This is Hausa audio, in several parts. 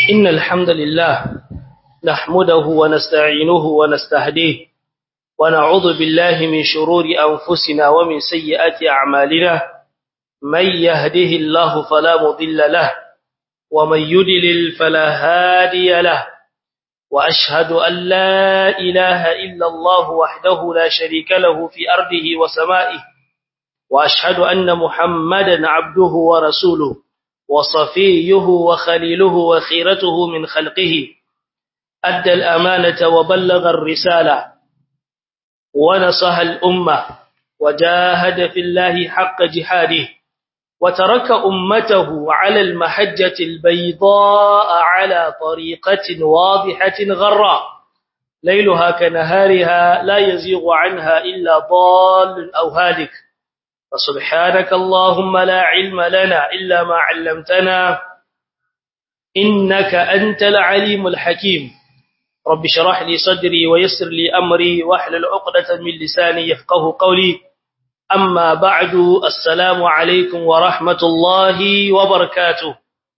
إن الحمد لله نحمده ونستعينه ونستهديه ونعوذ بالله من شرور أنفسنا ومن سيئات أعمالنا من يهده الله فلا مضل له ومن يضلل فلا هادي له وأشهد أن لا إله إلا الله وحده لا شريك له في أرضه وسمائه وأشهد أن محمدا عبده ورسوله وصفيه وخليله وخيرته من خلقه أدى الأمانة وبلغ الرسالة ونصح الأمة وجاهد في الله حق جهاده وترك أمته على المحجة البيضاء على طريقة واضحة غراء ليلها كنهارها لا يزيغ عنها إلا ضال أو هالك فسبحانك اللهم لا علم لنا إلا ما علمتنا إنك أنت العليم الحكيم رب شرح لي صدري ويسر لي أمري واحلل عقدة من لساني يفقه قولي أما بعد السلام عليكم ورحمة الله وبركاته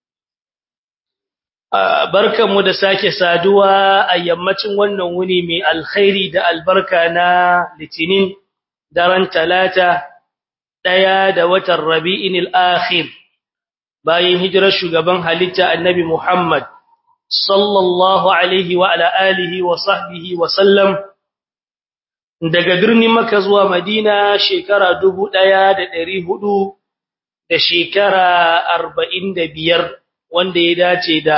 barkanmu da sake saduwa a yammacin wannan wuni mai alkhairi da albarka na litinin daren talata daya da watan rabi'in al-akhir bayan hijirar shugaban halitta annabi Muhammad sallallahu alaihi wa ala alihi wa sahbihi wa sallam daga birnin Makka zuwa Madina shekara 1400 da shekara 45 wanda ya dace da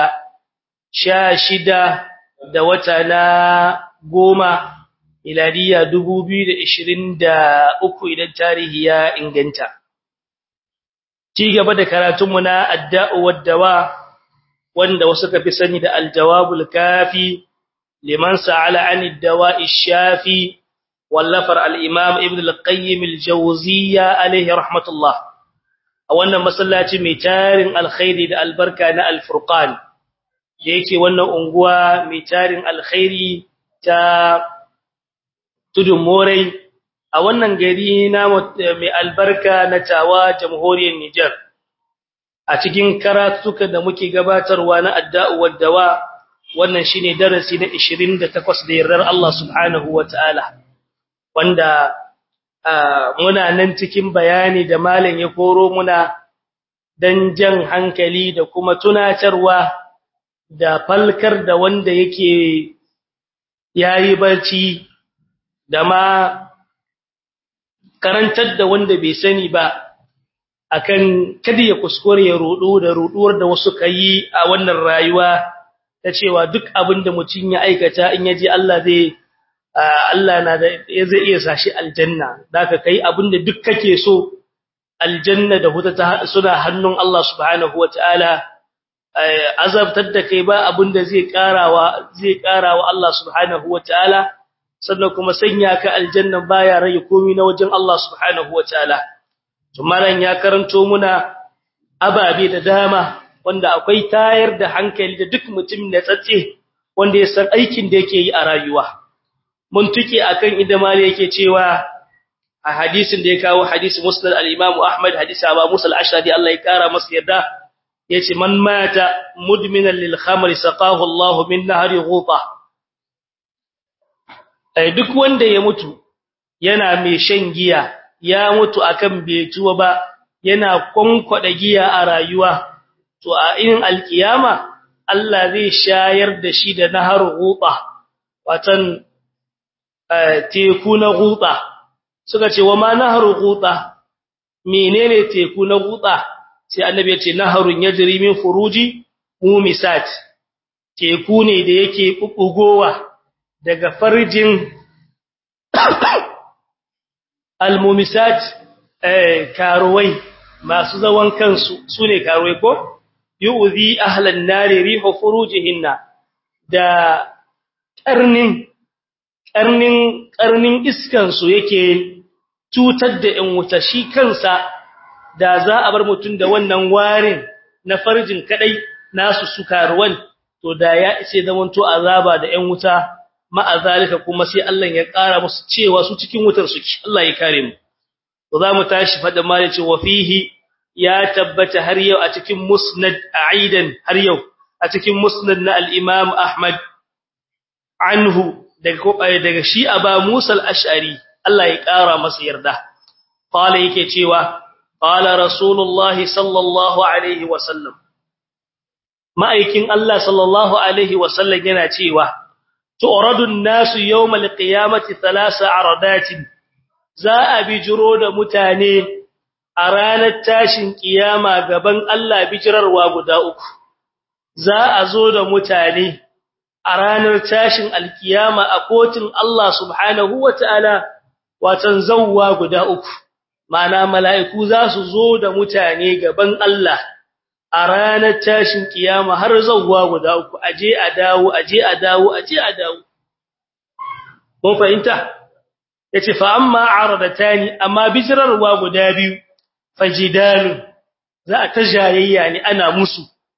16 da wata na 10 miladiya 2023 idan tarihi ya inganta ci gaba da karatunmu na adda'u wad-dawa wanda wasu ka fi sani da al-jawabul kafi liman sa'ala 'anid dawa'i shafi wallafar al-imam ibn al-qayyim al-jawziyya alayhi rahmatullah a wannan masallaci mai tarin alkhairi da albarka na al-furqan da yake wannan unguwa mai tarin alkhairi ta tudun morai a wannan gari na mai albarka na tawa jamhuriyar Niger a cikin karatuka da muke gabatarwa na adda'u wad-dawa wannan shine darasi na 28 da yardar Allah subhanahu wataala wanda muna nan cikin bayani da malam ya koro muna dan jan hankali da kuma tunatarwa da falkar da wanda yake yayi barci da ma karantar da wanda bai sani ba akan kada ya kuskure ya rudu da ruduwar da wasu kai a wannan rayuwa ta cewa duk abin da mutun ya aikata in yaji Allah na da zai iya sashi aljanna zaka kai abin da duk kake so aljanna da huta suna hannun Allah subhanahu wataala azabtar da kai ba abin da zai karawa Allah subhanahu wataala sannan kuma sanya ka aljanna baya rage komai na wajen Allah subhanahu wataala tumaran ya karanto muna ababe da dama wanda akwai tayar da hankali da duk mutum da tsatse wanda ya san aikin da yake yi a rayuwa mun tuke akan inda mali yake cewa a hadisin da ya kawo hadisi musnad al-imam ahmad hadisi abu musa al-ashari Allah ya kara masa yarda yace man mata mudminan lil khamri saqahu Allah min nahri ghuta duk wanda ya mutu yana mai shan giya ya mutu akan betuwa ba yana konkwada giya a rayuwa to a irin alkiyama Allah zai shayar da shi da nahar ghuta watan teku na ghuta suka ce wa ma nahar ghuta menene teku na ghuta sai annabi ya ce naharun yajri min furuji mumisat teku ne da yake bubbugowa daga farjin al-mumisat karuwai masu zawan kansu sune karuwai ko yu'zi ahlan nari rihu furujihinna da karnin iskan su yake cutar da ɗan wuta shi kansa da za a bar mutun da wannan warin na farjin kadai nasu su karuwan to da ya ce zamanto azaba da ɗan wuta ma'azalika kuma sai Allah ya ƙara musu cewa su cikin wutar suke Allah ya kare mu to za mu tashi fada mali ce wa fihi ya tabbata har yau a cikin musnad aidan har yau a cikin musnad na al-Imam Ahmad anhu daga shi Aba Musa al-Ash'ari Allah ya kara masa yarda qala yake cewa qala rasulullahi sallallahu alaihi wasallam ma'aikin Allah sallallahu alaihi wasallam yana cewa tu'radu an-nasu yawm al-qiyamati thalatha aradatin za a bijiro da mutane a ranar tashin kiyama gaban Allah bijirarwa guda uku za a zo da mutane a ranar tashin alkiyama a kotun Allah subhanahu wataala watan zawwa guda uku ma'ana mala'iku za su zo da mutane gaban Allah a ranar tashin kiyama har zawwa guda uku aje a dawo aje a dawo aje a dawo mun fahimta yace fa amma aradatani amma bijirarwa guda biyu fajidalu za a tajayayya ne ana musu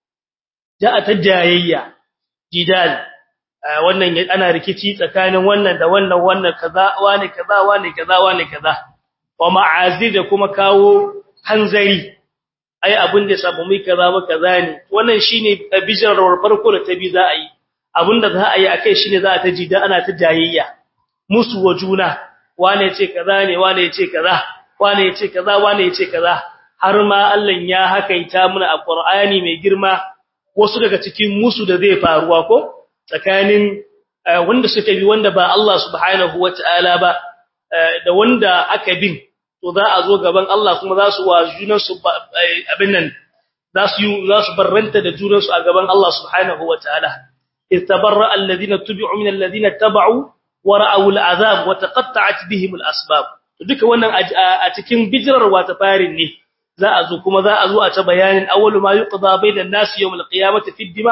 za a tajayayya jidal wannan ana rikici tsakanin wannan da wannan kaza wani kaza wani kaza wani kaza wa ma'azir da kuma kawo hanzari ai abin da sabu mai kaza ba kaza ne wannan shine bijirarwar farko da ta bi za a yi abinda za a yi akai shine za a tajida ana tajayayya musu wa juna wane yace kaza ne wane yace kaza wane yace kaza wane yace kaza har ma Allah ya hakaita muna a Qur'ani mai girma wasu daga cikin musu da zai faruwa ko tsakanin wanda suka bi wanda ba Allah subhanahu wataala ba da wanda aka bin to za a zo gaban Allah kuma za su wa junan su abin nan za su barranta da junan su a gaban Allah subhanahu wataala istabarra alladhina tubi'u min alladhina tabau wa ra'aw al'azab wa taqatta'at bihim al'asbab duka wannan a cikin bijirarwa ta farin ne za a zo kuma za a zo a ta bayanin awwalu ma yuqda bainan nas yawm al-qiyamati fi ad-dima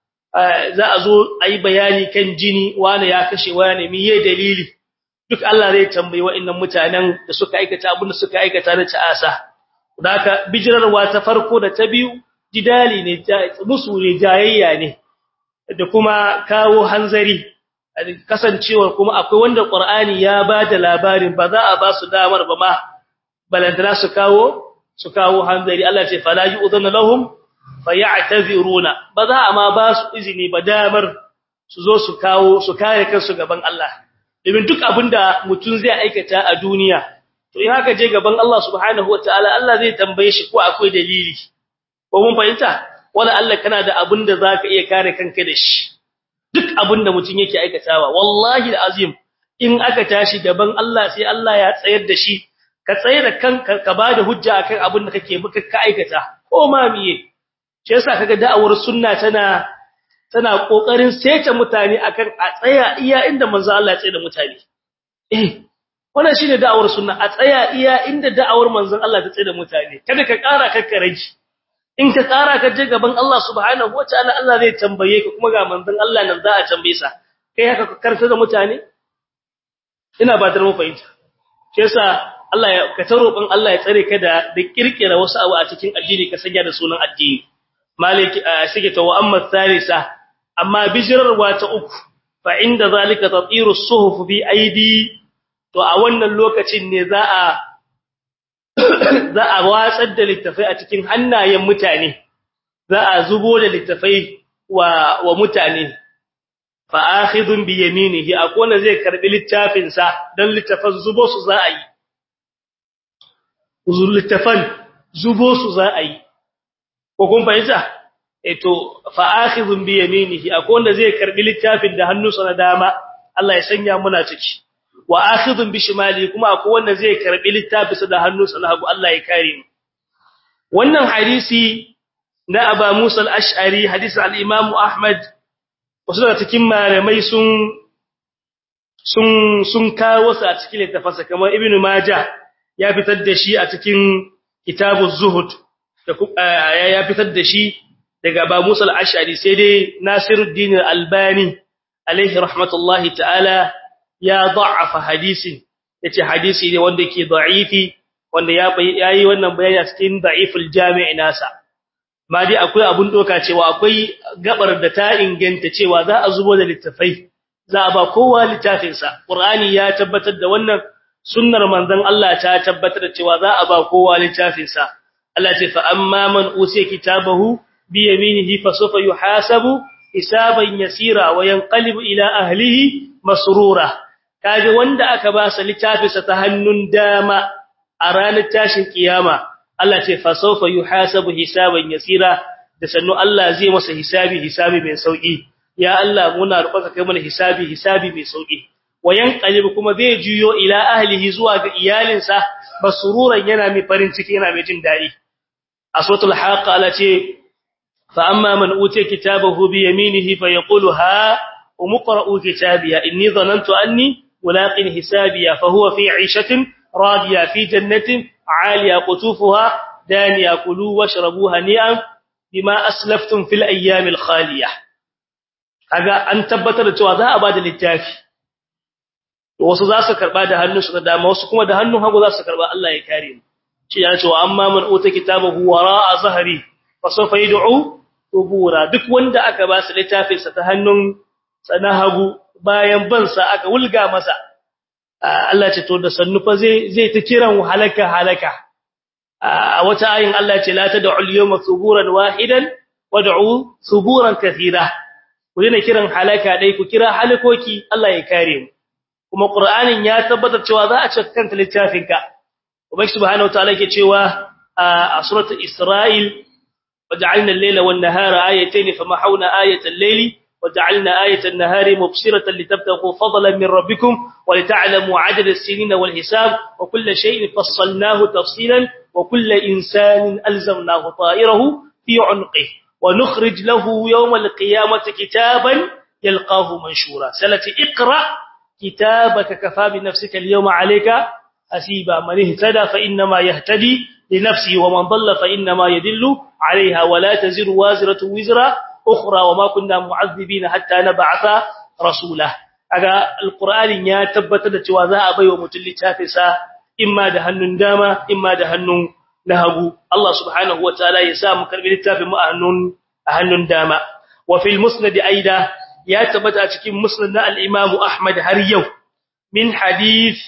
za a zo ayi bayani kan jini wani ya kashe wani miye dalili duk Allah zai tambayi wa'annan mutanen da suka aikata abin da suka aikata na ta'asa haka bijirarwa ta farko da ta biyu jidali ne musu ne jayayya ne da kuma kawo hanzari kasancewar kuma akwai wanda Qur'ani ya bada labarin ba za a ba su damar ba ma balantana su kawo hanzari Allah ce fala yu'dhanu lahum fayataziruna ba za a ma ba su izini ba damar su zo su kare kansu gaban Allah domin duk abinda mutum zai aikata a duniya to in haka je gaban Allah subhanahu wataala Allah zai tambaye shi ko akwai dalili ko mun fahimta wala Allah kana da abinda zaka iya kare kanka da shi duk abinda mutum yake aikatawa wallahi alazim in aka tashi gaban Allah sai Allah ya tsayar da shi ka tsaye da kanka ka bada hujja akan abinda kake muka ka aikata ko ma miye shi yasa kaga da'awar sunna tana kokarin saita mutane akan a tsaya iya inda manzo Allah ya tsaye da mutane wannan shine da'awar sunna a tsaya iya inda da'awar manzon Allah ta tsaye da mutane kada ka ƙara kakkarage in ka ƙara ka je gaban Allah subhanahu wataala Allah zai tambaye ka kuma ga manzon Allah nan za a tambaye sa kai haka ka karta da mutane ina ba da mu fahimta shi yasa Allah ya ka tarobin Allah ya tsare ka da kirkira wasu abu a cikin addini ka sanya da sunan addini maliki sige ta wa amma thalisa amma bijirarwa ta uku fa inda zalika tatiru as-suhuf bi aidi to a wannan lokacin ne za a watsar da littafai a cikin hannayen mutane za a zubo da littafai wa mutane fa akhidun bi yaminihi akona zai karbi littafin sa dan littafan zubo su za a yi littafan zubo su za a yi ko kun fahimta to fa akhidun bi yaminihi akona zai karbi littafin da hannunsa na dama Allah ya sanya muna ciki wa akhidun bi shimali kuma akwai wanda zai karbi littafinsa da hannunsa na hagu Allah ya kare mu wannan hadisi na Aba Musa al-Ash'ari hadisi al-Imam Ahmad wasu daga cikin malamai sun kawo sa a cikin littafansa kamar Ibn Majah ya fitar da shi a cikin Kitabuz Zuhud ya fitar da shi daga Aba Musa al-Ash'ari sai dai Nasiruddin al-Albani alaihi rahmatullahi ta'ala ya da'afa hadisin yace hadisi ne wanda yake da'ifi wanda yayi wannan bayani a cikin da'iful jami' nasa ma dai akwai abun doka cewa akwai gabar da ta inganta cewa za a zubo da littafai za a ba kowa littafin sa Qur'ani ya tabbatar da wannan sunnar manzon Allah ta tabbatar da cewa za a ba kowa littafin sa Allah ce fa amma man usiya kitabahu bi yaminihi fa sawfa yuhasabu hisaban yasira wa yanqalibu ila ahlihi masrura kaje wanda aka ba sa littafinsa ta hannun dama a ranar tashin kiyama Allah ce fa sawfa yuhasabu hisaban yasira da sannu Allah zai masa hisabi mai sauki ya Allah muna roƙonka kai mana hisabi mai sauki wayan qalib kuma zai juyo ila ahlihi zuwa ga iyalinsa basururan yana mai farin ciki yana mai jin dadi a suratul haqa Allah ce fa amma man utiya kitabahu bi yaminihi fa yaqulu ha umqra'u kitabiya inni dhanantu anni mulaqin hisabiya fa huwa fi 'ishatin radiya fi jannatin 'aliya qutufuha daniya kulu washrabu hani'an bima aslaftum fil ayyamil khaliyah kaga an tabbatar da cewa za a bada littafi wasu za su karba da hannunsu da dama wasu kuma da hannun hagu za su karba Allah ya kare mu shi yana cewa amma man uta kitabahu wara'a zahri fa sawfa yad'u ubura duk wanda aka ba su littafin sa ta hannun sana hagu bayan bansa aka wulga masa Allah ce to da sannu fa zai ta kiran halaka a wata ayin Allah ce la tad'u al-yawma thuburan wahidan wad'u thuburan kathira ku dena kiran halaka dai ku kira halakoki Allah ya kare mu kuma Qur'anin ya tabbatar cewa za a cika kanta littafinka ubangi subhanahu wataala yake cewa a suratul Isra'il waja'alna al-layla wan-nahara ayatayn famahawna ayatal layli waja'alna ayatan nahari mubsiratan litabtaghu fadlan min rabbikum wa lita'lamu 'adada as-sinina wal-hisab wa kulla shay'in fassalnahu tafsilan wa kulla insanin alzamnahu ta'irahu fi 'unqihi wa nukhrij lahu yawm al-qiyamati kitaban yalqahu manshura salati iqra كتابك كفى بنفسك اليوم عليك حسيبا من اهتدى فإنما يهتدي لنفسه ومن ضل فإنما يدل عليها ولا تزر وازرة وزر أخرى وما كنا معذبين حتى نبعث رسوله أغا القرآن يا تبت da cewa za a baiwa mutun littafinsa imma da hannun dama imma da hannun hagu Allah subhanahu wataala ya sa mu karbi littafin mu a hannun dama wa fil musnad aida ya tabbata a cikin musnad na al-Imam Ahmad har yau min hadith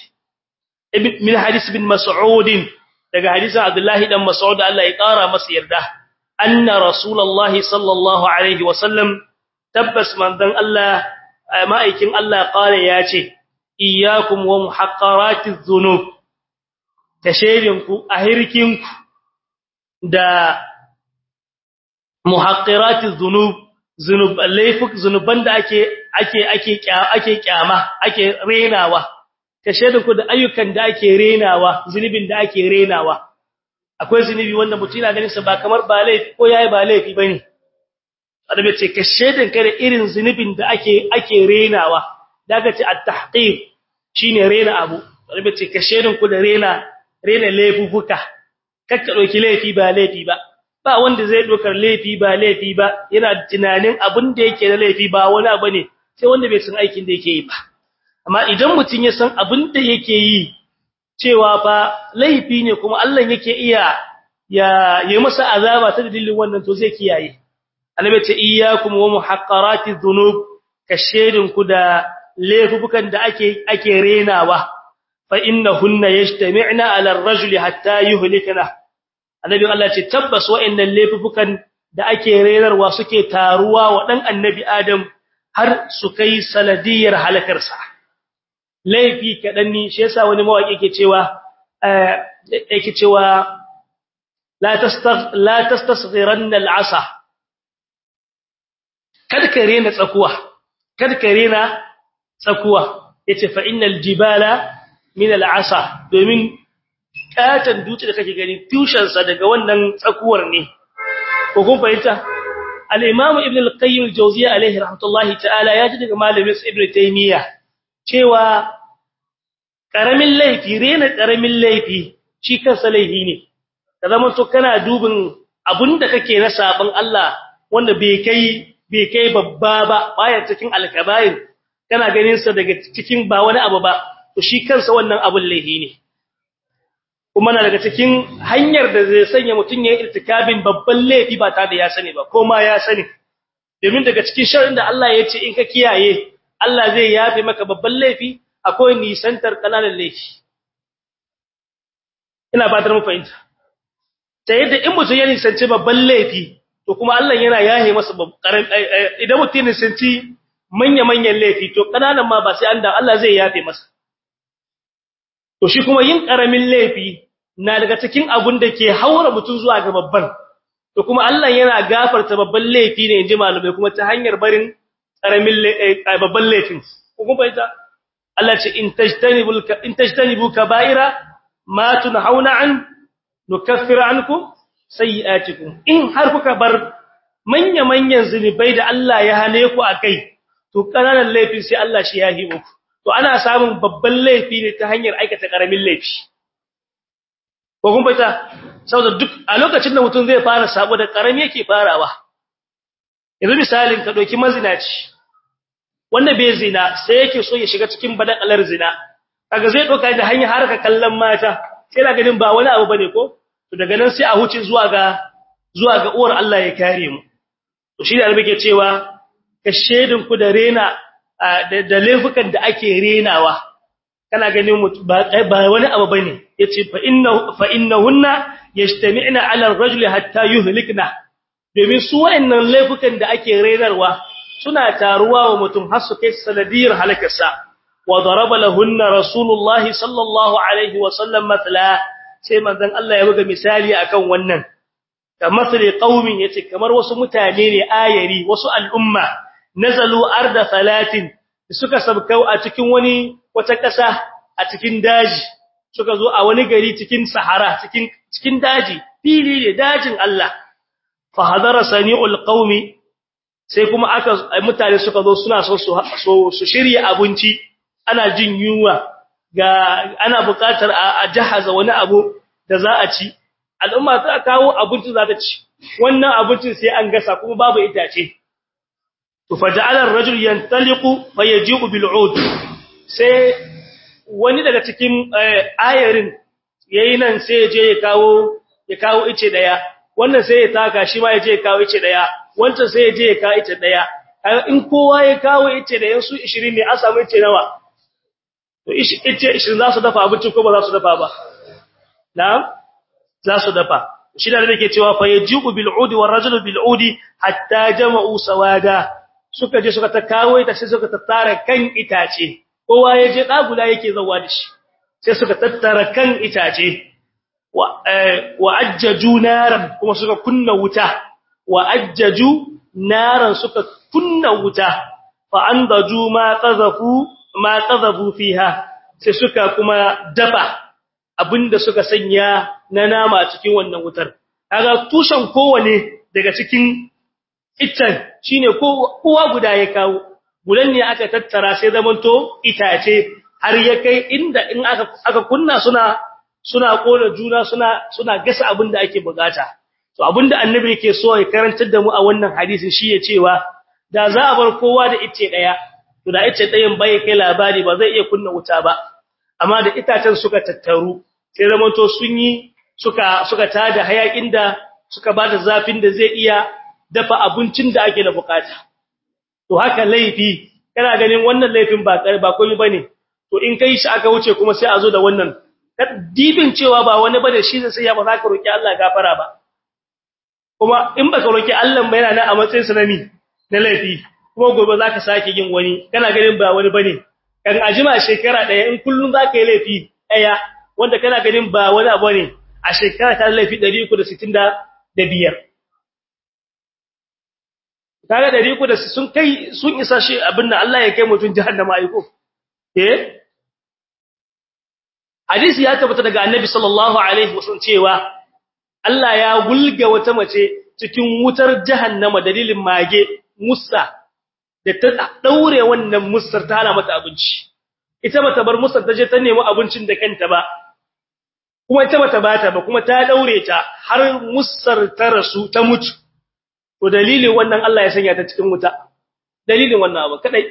bin Mas'ud daga hadisin Abdullah dan Mas'ud Allah ya kara masa yarda anna rasulullahi sallallahu alaihi wasallam tabbas manzon Allah ma'aikin Allah kare ya ce iyyakum wa muhaqqaratiz dhunub tashirinku ahirkinku da muhaqqaratiz dhunub zunuban da ake kyama ake renawa ka shaidu ku da ayyukan da ake renawa zunubin da ake renawa akwai zunubi wanda mutum yana ganin sa ba kamar ba laifi ko yayi ba laifi bane adabe ce ka shaidin ka da irin zunubin da ake renawa daga ce at-tahqir shine rena abu adabe ce ka shaidin ku da rena laifuka kakka doki laifi ba laifi ba ba wanda zai dokar laifi ba yana tunanin abin da yake da laifi ba wani abu ne sai wanda bai san aikin da yake yi ba amma idan mutun ya san abin da yake yi cewa fa laifi ne kuma Allah yake iya ya yi masa azaba ta dalilin wannan to zai kiyaye annabi ce iyyakum wa muhaqqaratiz dhunub kashedin ku da laifukan da ake renawa fa innahunna yajtami'na 'ala ar-rajuli hatta yuhlikana annabi Allah ce tabbas wa'annan laifukan da ake rerarwa suke taruwa wa dan annabi Adam har su kai saladiyar halakarsa laifi kadan ni shi yasa wani mawaki yake cewa la tastasghiranna al'asa kada ka rena tsakuwa yace fa innal jibala min al'asa domin katan dutse da kake gani tushensa daga wannan tsakuwar ne ko kun fahimta al-imam ibn al-qayyim al-jawziyya alayhi rahmatullahi ta'ala ya ji daga malamin ibn taymiya cewa karamin laifi shi kansa laifi ne da zaman to kana dubin abinda kake na saban Allah wanda bai kai babba ba baya cikin al-kaba'ir kana ganin sa daga cikin ba wani abu ba to shi kansa wannan abun laifi ne kuma na daga cikin hanyar da zai sanya mutun ya irtikabin babban laifi ba tare da ya sani ba ko ma ya sani domin daga cikin sharrin da Allah ya ce in ka kiyaye Allah zai yafe maka babban laifi akwai nisantar kananan laifi ina fatar mu fahimta ta yadda in mutun ya nisanci babban laifi to kuma Allah yana yahe masa idan mutum ne santi manya-manyan laifi to kananan ma ba sai an da Allah zai yafe masa to shi kuma yin karamin laifi na daga cikin abun da ke haura mutum zuwa ga babban to kuma Allah yana gafarta babban laifi ne inji malamai kuma ta hanyar barin karamin babban laifin kuma baita Allah ce in tajtanibu kaba'ira ma tunhauna an nukaffiru ankum sayi'atikum in har kuka bar manya-manyan zunubai da Allah ya hane ku akai to kananan laifin sai Allah shi ya hibo ku to ana samun babban laifi ne ta hanyar aikata karamin laifi ko kun baita saboda duk a lokacin da mutum zai fara sabo da karami yake farawa yanzu misalin ka doki mazinaci wanda bai zina sai yake so ya shiga cikin badakalar zina kaga zai doka da hanya har ka kallon mata sai da ganin ba wani abu bane ko to daga nan sai a huce zuwa ga uwar Allah ya kare mu to shi da albe cewa ka shedin ku da rena da laifukan da ake renawa kana ganin ba wani abu bane yace fa innahunna yajtami'na 'ala ar-rajuli hatta yuhlikna domin su wayannan laifukan da ake renarwa suna taruwa wa mutum har su kai sanadiyar halakarsa wa daraba lahunna rasulullahi sallallahu alaihi wa sallam mathala sai manzon Allah ya buga misali akan wannan kamar sai qaumin yace kamar wasu mutane ne ayari wasu al'umma nazalu arda salatin suka sabkau a cikin wata kasa a cikin daji suka zo a wani gari cikin sahara cikin daji fili ne dajin Allah fa hadara sani'ul qaumi sai kuma mutane suka zo suna su shirya abinci ana jin yunwa ga ana buƙatar a jahaza wani abu da za a ci al'umma ta kawo abinci za ta ci wannan abincin sai an gasa kuma babu itace to faja'ala ar-rajul yantaliqu fayaji'u bil'ud sai wani daga cikin ayarin yayi nan sai je ya kawo ice daya wannan sai ya taka shi ma ya je ya kawo ice daya wancan sai ya je ya kawo ice daya in kowa ya kawo ice da yansu 20 ne an samu ice nawa to ice 20 za su dafa abinci ko ba za su dafa ba na'am za su dafa shi da yake cewa fa yaji'u bil udi war rajulu bil udi hatta jama'u sawada suka je suka ta kawo ita sai suka tattara kan itace kowa ya je dagula yake zawa da shi sai suka tattara kan itace wa ajjaju naran kuma suka kunna wuta wa ajjaju naran suka kunna wuta fa andaju ma qazafu fiha sai suka kuma dafa abinda suka sanya na nama a cikin wannan wutar kaga tushen kowane daga cikin itan shine kowa guda ya kawo gudan ne aka tattara sai zamanto itace har ya kai inda in aka kunna suna kona juna suna gasa abinda ake bukata to abinda annabi yake so ya karantar da mu a wannan hadisin shi ya cewa da za a bar kowa da ice daya to da ice dayan bai kai labari ba zai iya kunna wuta ba amma da itacen suka tattaru sai zamanto sun yi suka tada hayakin da suka bada zafin da zai iya dafa abincin da ake da bukata to haka laifi kana ganin wannan laifin ba komai bane to in kai shi aka wuce kuma sai a zo da wannan dibin cewa ba wani bane shi sai ya ba za ka roki Allah gafara ba kuma in baka roki Allah ba yana nan a matsayin sanami na laifi kuma gobe za ka sake yin wani kana ganin ba wani bane kan ajima shekara daya in kullun za ka yi laifi daya wanda kana ganin ba wani abu ne a shekara ta laifi 365 kaga 300 sun isa shi abinda Allah ya kai mutun jahannama aiko hadisi ya tabbata daga annabi sallallahu alaihi wasallam cewa Allah ya gulge wata mace cikin wutar jahannama dalilin mage musa da ta daure wannan musar ta hana mata abinci ita bata bar musar ta je ta nemi abincin da kanta ba kuma ita bata bata ba kuma ta daure ta har musar ta rasu ta mutu to dalilin wannan Allah ya sanya ta cikin wuta dalilin wannan abu kadai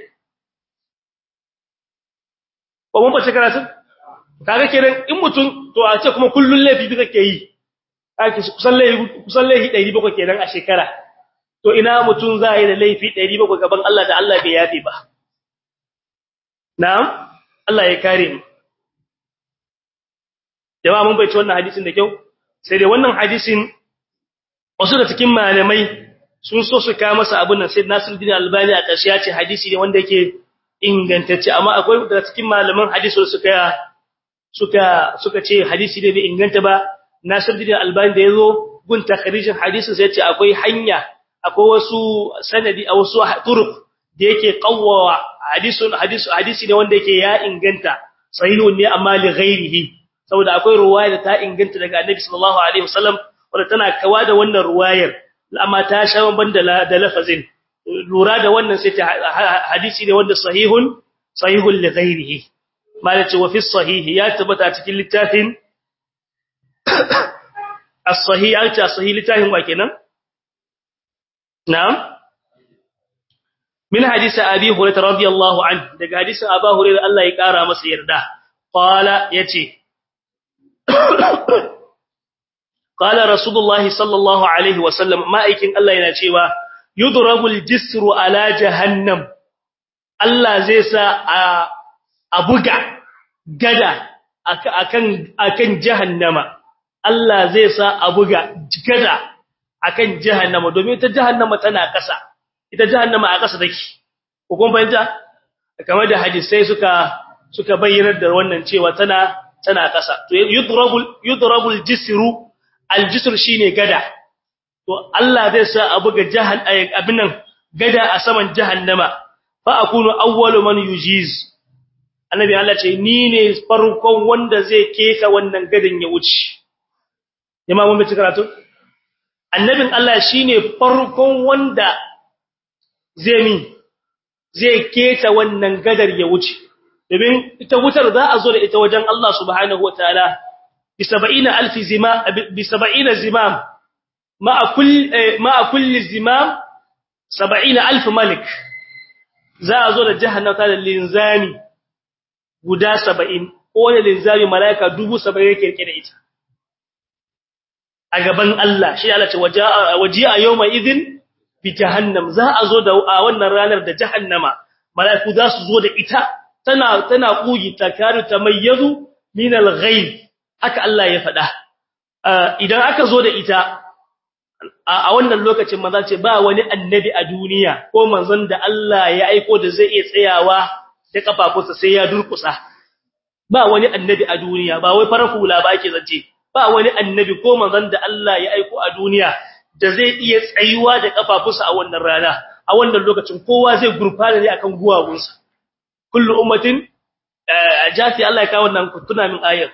ko mun bace karatu kaga kiran in mutun to a ce kuma kullun laifi duka ke yi kake kusan laifi 700 kenan a shekara to ina mutun zai da laifi 700 gaban Allah da Allah bai yafi ba na'am Allah ya kare mu jama'a mun bai ci wannan hadisin da kyau sai dai wannan hadisin wasu da cikin malamai sun so su kawo masa abun nan sai Nasiruddin Albani a ƙarshe ya ce hadisi ne wanda yake ingantacce amma akwai daga cikin malaman hadisi suka ce hadisi ne bai inganta ba. Nasiruddin Albani da yazo gun takhrijin hadisin sai ya ce akwai hanya akwai wasu sanadi a wasu turuq da yake qawwa hadisi ne wanda yake ya inganta sahihun ne amma li ghairihi saboda akwai ruwaya da ta inganta daga Annabi sallallahu alaihi wasallam wanda tana kawa da wannan ruwayar amma ta sha banda da lafazin lura da wannan sai ta hadisi ne wanda sahihun li ghairihi malaci wa fi sahih ya tabbata cikin littafin as-sahih sahih littafin wa kenan na'am min hadisi abi hurairah radiyallahu anhu daga hadisi abu hurairah Allah ya kara masa yarda qala yace qala rasulullah sallallahu alaihi wasallam ma'aikin Allah yana cewa yudrabul jisru ala jahannam Allah zai sa a buga gada akan jahannama Allah zai sa a buga gada akan jahannama domin ita jahannama tana kasa ita jahannama a kasa take ko kun fahimta kamar da hadisai suka bayyana da wannan cewa tana kasa to yudrabul jisru aljisr shine gada to Allah zai sa a buga abinan gada a saman jahannama fa akunu awwalu man yujiz annabi Allah ce ni ne farkon wanda zai keta wannan gadan ya wuce jama'a mun bi karatu annabin Allah shine farkon wanda zai keta wannan gadar ya wuce domin ita wutar za a zo da ita wajen Allah subhanahu wataala bi 70000 zimam bi 70 zimam ma'a kulli zimam 70000 malik za a zo da jahannama da linzami guda 70 ko wani linzami malaika 70 yake rike da ita a gaban Allah shi Allah ce waji'a yawma idhin bi jahannam za a zo da a wannan ranar da jahannama malaiku za su zo da ita tana kugi takaru tamayyazu min al-ghayb haka Allah ya faɗa idan aka zo da ita a wannan lokacin manzon ce ba wani annabi a duniya ko manzon da Allah ya aiko da zai iya tsayawa da kafafunsa sai ya durkusa ba wani annabi a duniya ba wai farafula ba ake zance ba wani annabi ko manzon da Allah ya aiko a duniya da zai iya tsayuwa da kafafunsa a wannan rana a wannan lokacin kowa zai gurfana ne akan guwawunsa kullu ummatin jati Allah ya kawo wannan tuna min ayar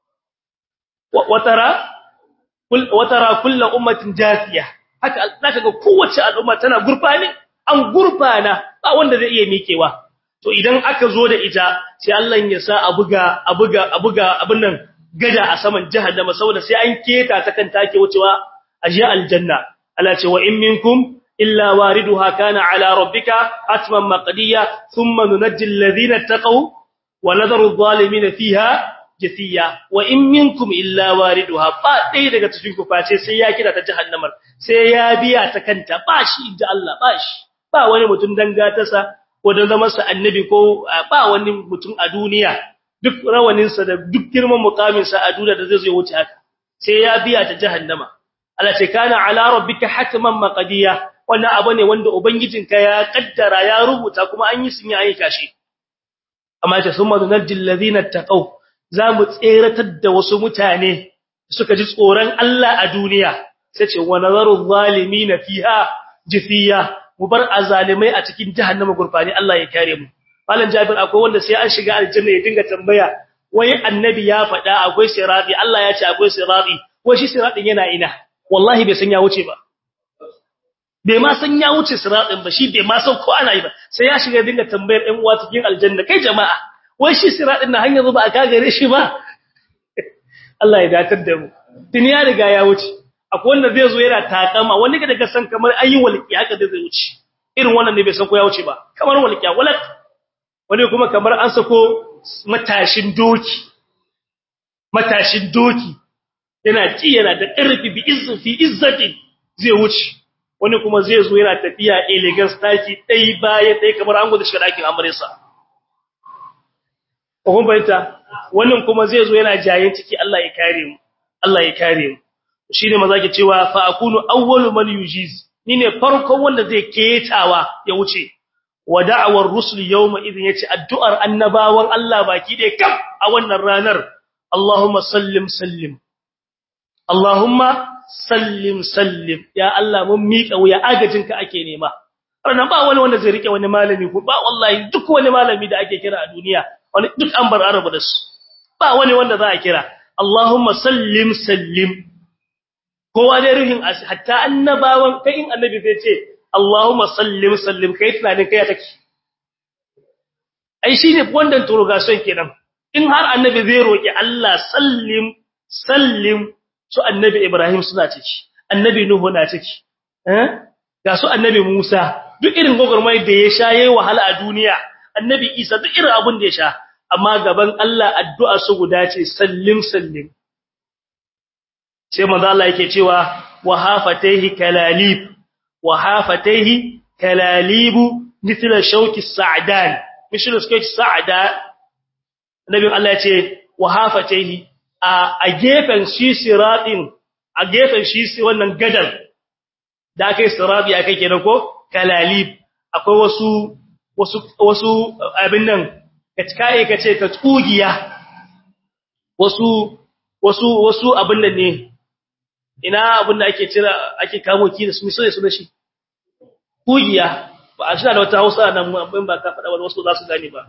watara kullu ummatin jatiya haka zaka ga kowace al'umma tana gurfani an gurfana ba wanda zai iya mikewa to idan aka zo da ita sai Allah ya sa a buga abin nan gada a saman jahannama saboda sai an keta ta kan take wucewa aje aljanna Allah ce wa in minkum illa wariduha kana ala rabbika atman maqdiya thumma nunajji alladhina taqaw wa nadharu adh-dhalimin fiha jathiya wa in minkum illa wariduha fa dai daga cikin ku face sai ya kira ta jahannamar sai ya biya ta kanta ba shi inda Allah ba shi ba wani mutum dangatarsa ko dan zama sa annabi ko ba wani mutum a duniya duk rawaninsa da duk girman mukaminsa a duniya da zai zo wuce haka sai ya biya ta jahannama Allah ce kana ala rabbika hatman maqdiya wannan abu ne wanda ubangijinka ya kaddara ya rubuta kuma an yi sun yi aika shi amma ta summa nunjil ladina taqaw zamu tseratar da wasu mutane suka ji tsoron Allah a duniya sai ce wa nazaru zalimin fiha jithiya mubar azalimai a cikin jahannama gurfani Allah ya kare mu Malam Jabir akwai wanda sai an shiga aljanna ya dinga tambaya wai annabi ya faɗa akwai sirati Allah ya ce akwai sirati wai shi siratin yana ina wallahi bai san ya wuce ba bai ma san ya wuce siratin ba shi bai ma san ko ana yi ba sai ya shiga dinga tambayar ɗan uwa cikin aljanna kai jama'a wai shi siratin na hanyar zuba aka gare shi ba Allah ya datar da mu duniya riga ya wuce akwai wanda zai zo yana takama wani daga san kamar ayi walƙi haka zai wuce irin wannan ne bai san ko ya wuce ba kamar walƙiya walak wani kuma kamar an sako matashin doki yana ci yana da ƙarfi bi izzatin zai wuce wani kuma zai zo yana tafiya elegance taki dai baya dai kamar an gudu shiga dakin amaresa ko kun bayyana wannan kuma zai zo yana jayen ciki Allah ya kare mu shine maza ke cewa fa akunu awwalu man yujiz ni ne farkon wanda zai ketawa ya wuce wa da'awar rusul yawma idin yace addu'ar annabawan Allah baki dai kam a wannan ranar Allahumma sallim sallim Allahumma sallim sallim ya Allah mun miƙa wuya agajinka ake nema wannan ba wani wanda zai rike wani malami ko ba wallahi duk wani malami da ake kira a duniya wani duk an bar arabu da su ba wani wanda za a kira Allahumma sallim sallim kowa dai ruhin hatta annabawan kai in annabi zai ce Allahumma sallim sallim kai tunanin kai take ai shine wannan turogation kenan in har annabi zai roki Allah sallim sallim su annabi Ibrahim suna ciki annabi Nuhu na ciki ga su annabi Musa duk irin gogormai da ya sha yayi wahala a duniya annabi Isa duk irin abun da ya sha amma gaban Allah addu'a su guda ce sallim sallim sai manzo Allah yake cewa wa hafataihi kalalib wa hafataihi kalalibu mithla shawki sa'dan mithla shawki sa'dan nabi Allah yace wa hafataihi a gefen shi siratin a gefen shi wannan gadar da kai sirabi akai kenan ko kalalib akwai wasu abin nan kace ka tsugiya wasu abin nan ne ina abin da ake cira ake kamo ki da su sai su da shi kugiya ba a shina da wata Hausa nan abin ba ka fada wasu za su gane ba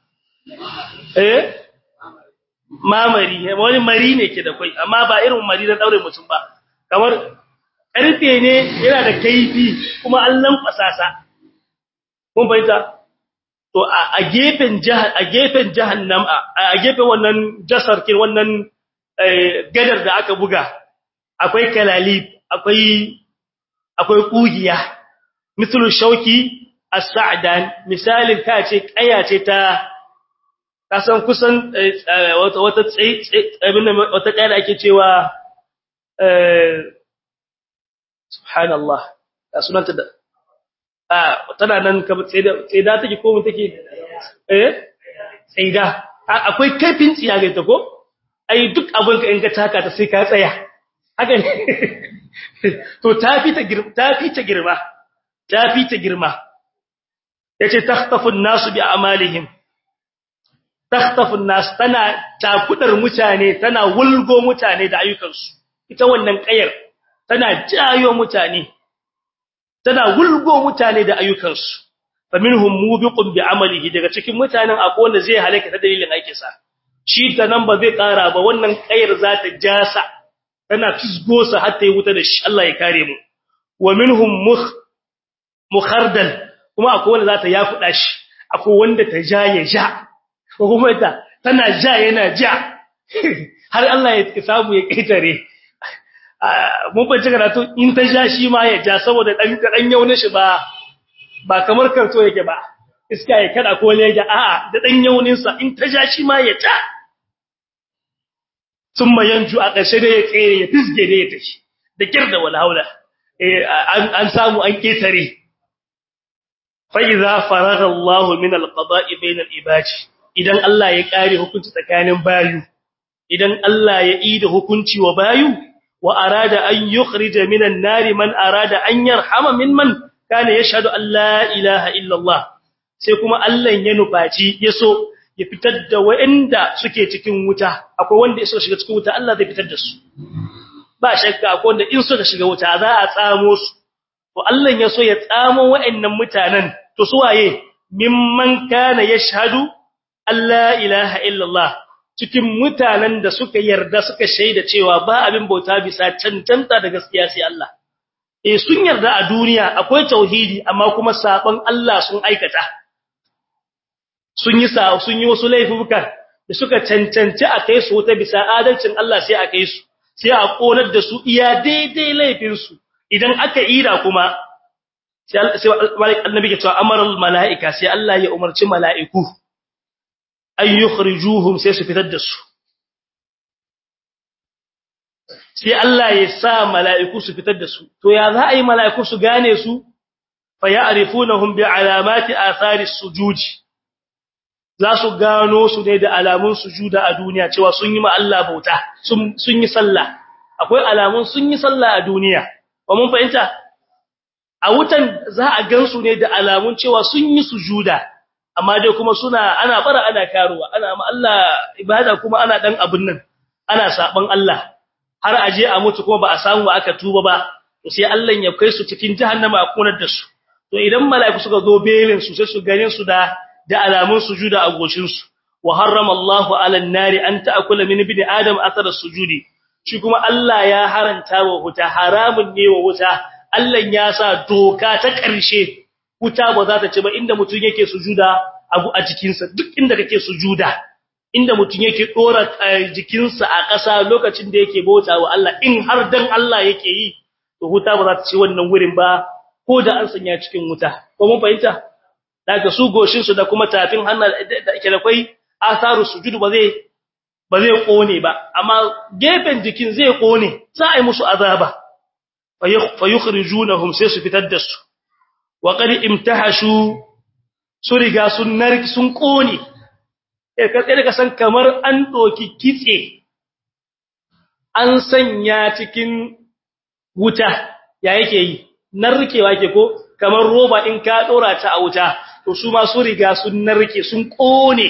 mamari wani mari ne ke da kai amma ba irin mari na daure mutum ba kamar karfe ne yana da kaifi kuma an lankwasa kun bayyana to a gefen jahannam a gefen wannan jasar kin wannan gadar da aka buga akwai kalalib akwai kugiya mithlu shauki as-sa'dan misalin ka ce kaya ce ta kasan kusan wata wata kaya da ake cewa subhanallah sunanta da tana nan ka tseda take ko mun take tseda akwai kaifin tsiya ga ta ko ai duk abin ka in ka taka ta sai ka tsaya haka ne to tafi ta girma yace takhtafu an-nasu bi a'malihim takhtafu an-nas tana takudar mutane tana wulgo mutane da ayyukansu ita wannan kayar tana jayo mutane tana wulgo mutane da ayyukansu faminhum mubiqun bi amalihi daga cikin mutanen akwai wanda zai halaka ta dalilin aikinsa shi ta nan ba zai kara ba wannan kayar za ta jasa tana fisgosa har ta yi wuta da shi Allah ya kare mu wa minhum mukhardal kuma akwai wanda za ta yafuda shi akwai wanda ta ja ya ja ko kuma tana ja yana ja har Allah ya samu ya kaitare mun bace karatu in ta ja shi ma ya ja saboda dan yaunin shi ba kamar karto yake ba iska ya kada ko lege a'a da dan yaunin sa in ta ja shi ma ya ja thumma yanju a ƙarshe da ya tsere ya fisge da ya tashi da kirda wala haula an samu an ketare fa idza faragha Allah min alqada'i bayna al-ibad idan Allah ya kare hukunci tsakanin bayu idan Allah ya ida hukunci wa bayu wa arada an yukhrija min an-nar man arada an yarhama mimman kana yashhadu an la ilaha illa Allah sai kuma Allah ya nufaci yaso ya fitar da wanda suke cikin wuta akwai wanda yaso shiga cikin wuta Allah zai fitar da su ba shakka akwai wanda in suka shiga wuta za a tsamo su to Allah yaso ya tsamo wa'annan mutanen to su waye mimman kana yashhadu an la ilaha illa Allah cikin mutanen da suka yarda suka shaida cewa ba abin bauta bisa cancanta da gaskiya sai Allah sun yarda a duniya akwai tauhidi amma kuma sabon Allah sun aikata sun yi wasu laifuka da suka cancanci a kai su ta bisa adalcin Allah sai a kai su sai a konar da su iya daidai laifin su idan aka ira kuma sai annabi ya ce amaral malaika sai Allah ya umarci mala'iku ay yukhrijuhum sai su fitar da su sai Allah ya sa mala'iku su fitar da su to ya za a yi mala'iku su gane su fa ya'rifunahum bi alamati athari sujud za su gano su ne da alamun sujuda a duniya cewa sun yi ma Allah bauta sun yi sallah akwai alamun sun yi sallah a duniya ba mun fahimta a wutan za a gansu ne da alamun cewa sun yi sujuda amma dai kuma ana bara ana karuwa ana ma Allah ibada kuma ana dan abun nan ana saban Allah har aje a mutu kuma ba a samu aka tuba ba to sai Allah ya kai su cikin jahannama a kunar da su to idan mala'iku suka zo belin su sai su ganin su da alamun sujuda a goshin su wa harrama Allahu 'ala an-nari an ta'kula min ibni adam athara sujudi shi kuma Allah ya haranta wa wuta haramun ne wa wuta Allah ya sa doka ta ƙarshe wuta ba za ta ci ba inda mutun yake sujuda a jikinsa duk inda kake sujuda inda mutun yake dora jikinsa a ƙasa lokacin da yake bauta wa Allah in har dan Allah yake yi to wuta ba za ta ci wannan wurin ba ko da an sanya cikin wuta ko mun fahimta daga su goshin su da kuma tafin hannu da ke da kai asaru sujudu ba zai kone ba amma gefen jikin zai kone za a yi musu azaba fa yukhrijunhum sai su fitar da su wa qad imtahashu su riga sun kone kai ka san kamar an doki kitse an sanya cikin wuta ya yake yi narkewa ke ko kamar roba in ka dora ta a wuta to su ma su riga sun narke sun kone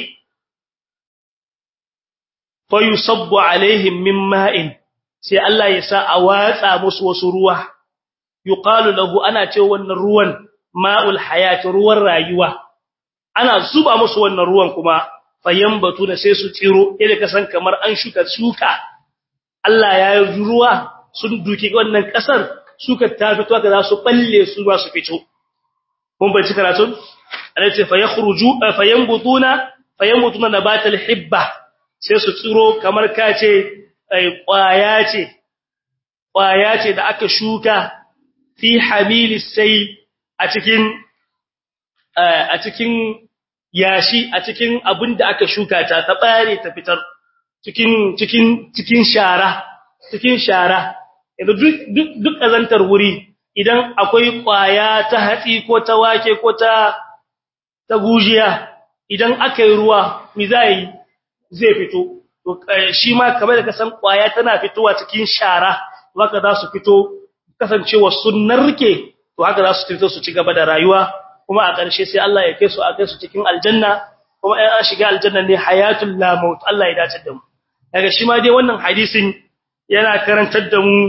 fa yusabbu alaihim min ma'in sai Allah ya sa a watsa musu wasu ruwa yuqalu lahu ana ce wannan ruwan ma'ul hayat ruwan rayuwa ana zuba musu wannan ruwan kuma fayambatu da sai su tsiro idan ka san kamar an shuka Allah ya yi ruwa sun duki wannan kasar suka ta fito ka za su balle su ba su fito mun bai cika ratun Allah ce fayambutuna nabatal hibba sai su tsiro kamar kace kwaya ce da aka shuka fi hamilis sai a cikin yashi a cikin abin da aka shuka ta bare ta fitar cikin shara idan duk kazantar wuri idan akwai kwaya ta hatsi ko ta wake ko ta gujiya idan aka yi ruwa mi zai fito to shi ma kamar da kasan kwaya tana fitowa cikin shara haka za su fito kasancewa sunnar rike to haka za su fito su ci gaba da rayuwa kuma a ƙarshe sai Allah ya kai su cikin aljanna kuma an shiga aljanna ne hayatul la maut Allah ya dace da mu daga shi ma dai wannan hadisin yana karantar da mu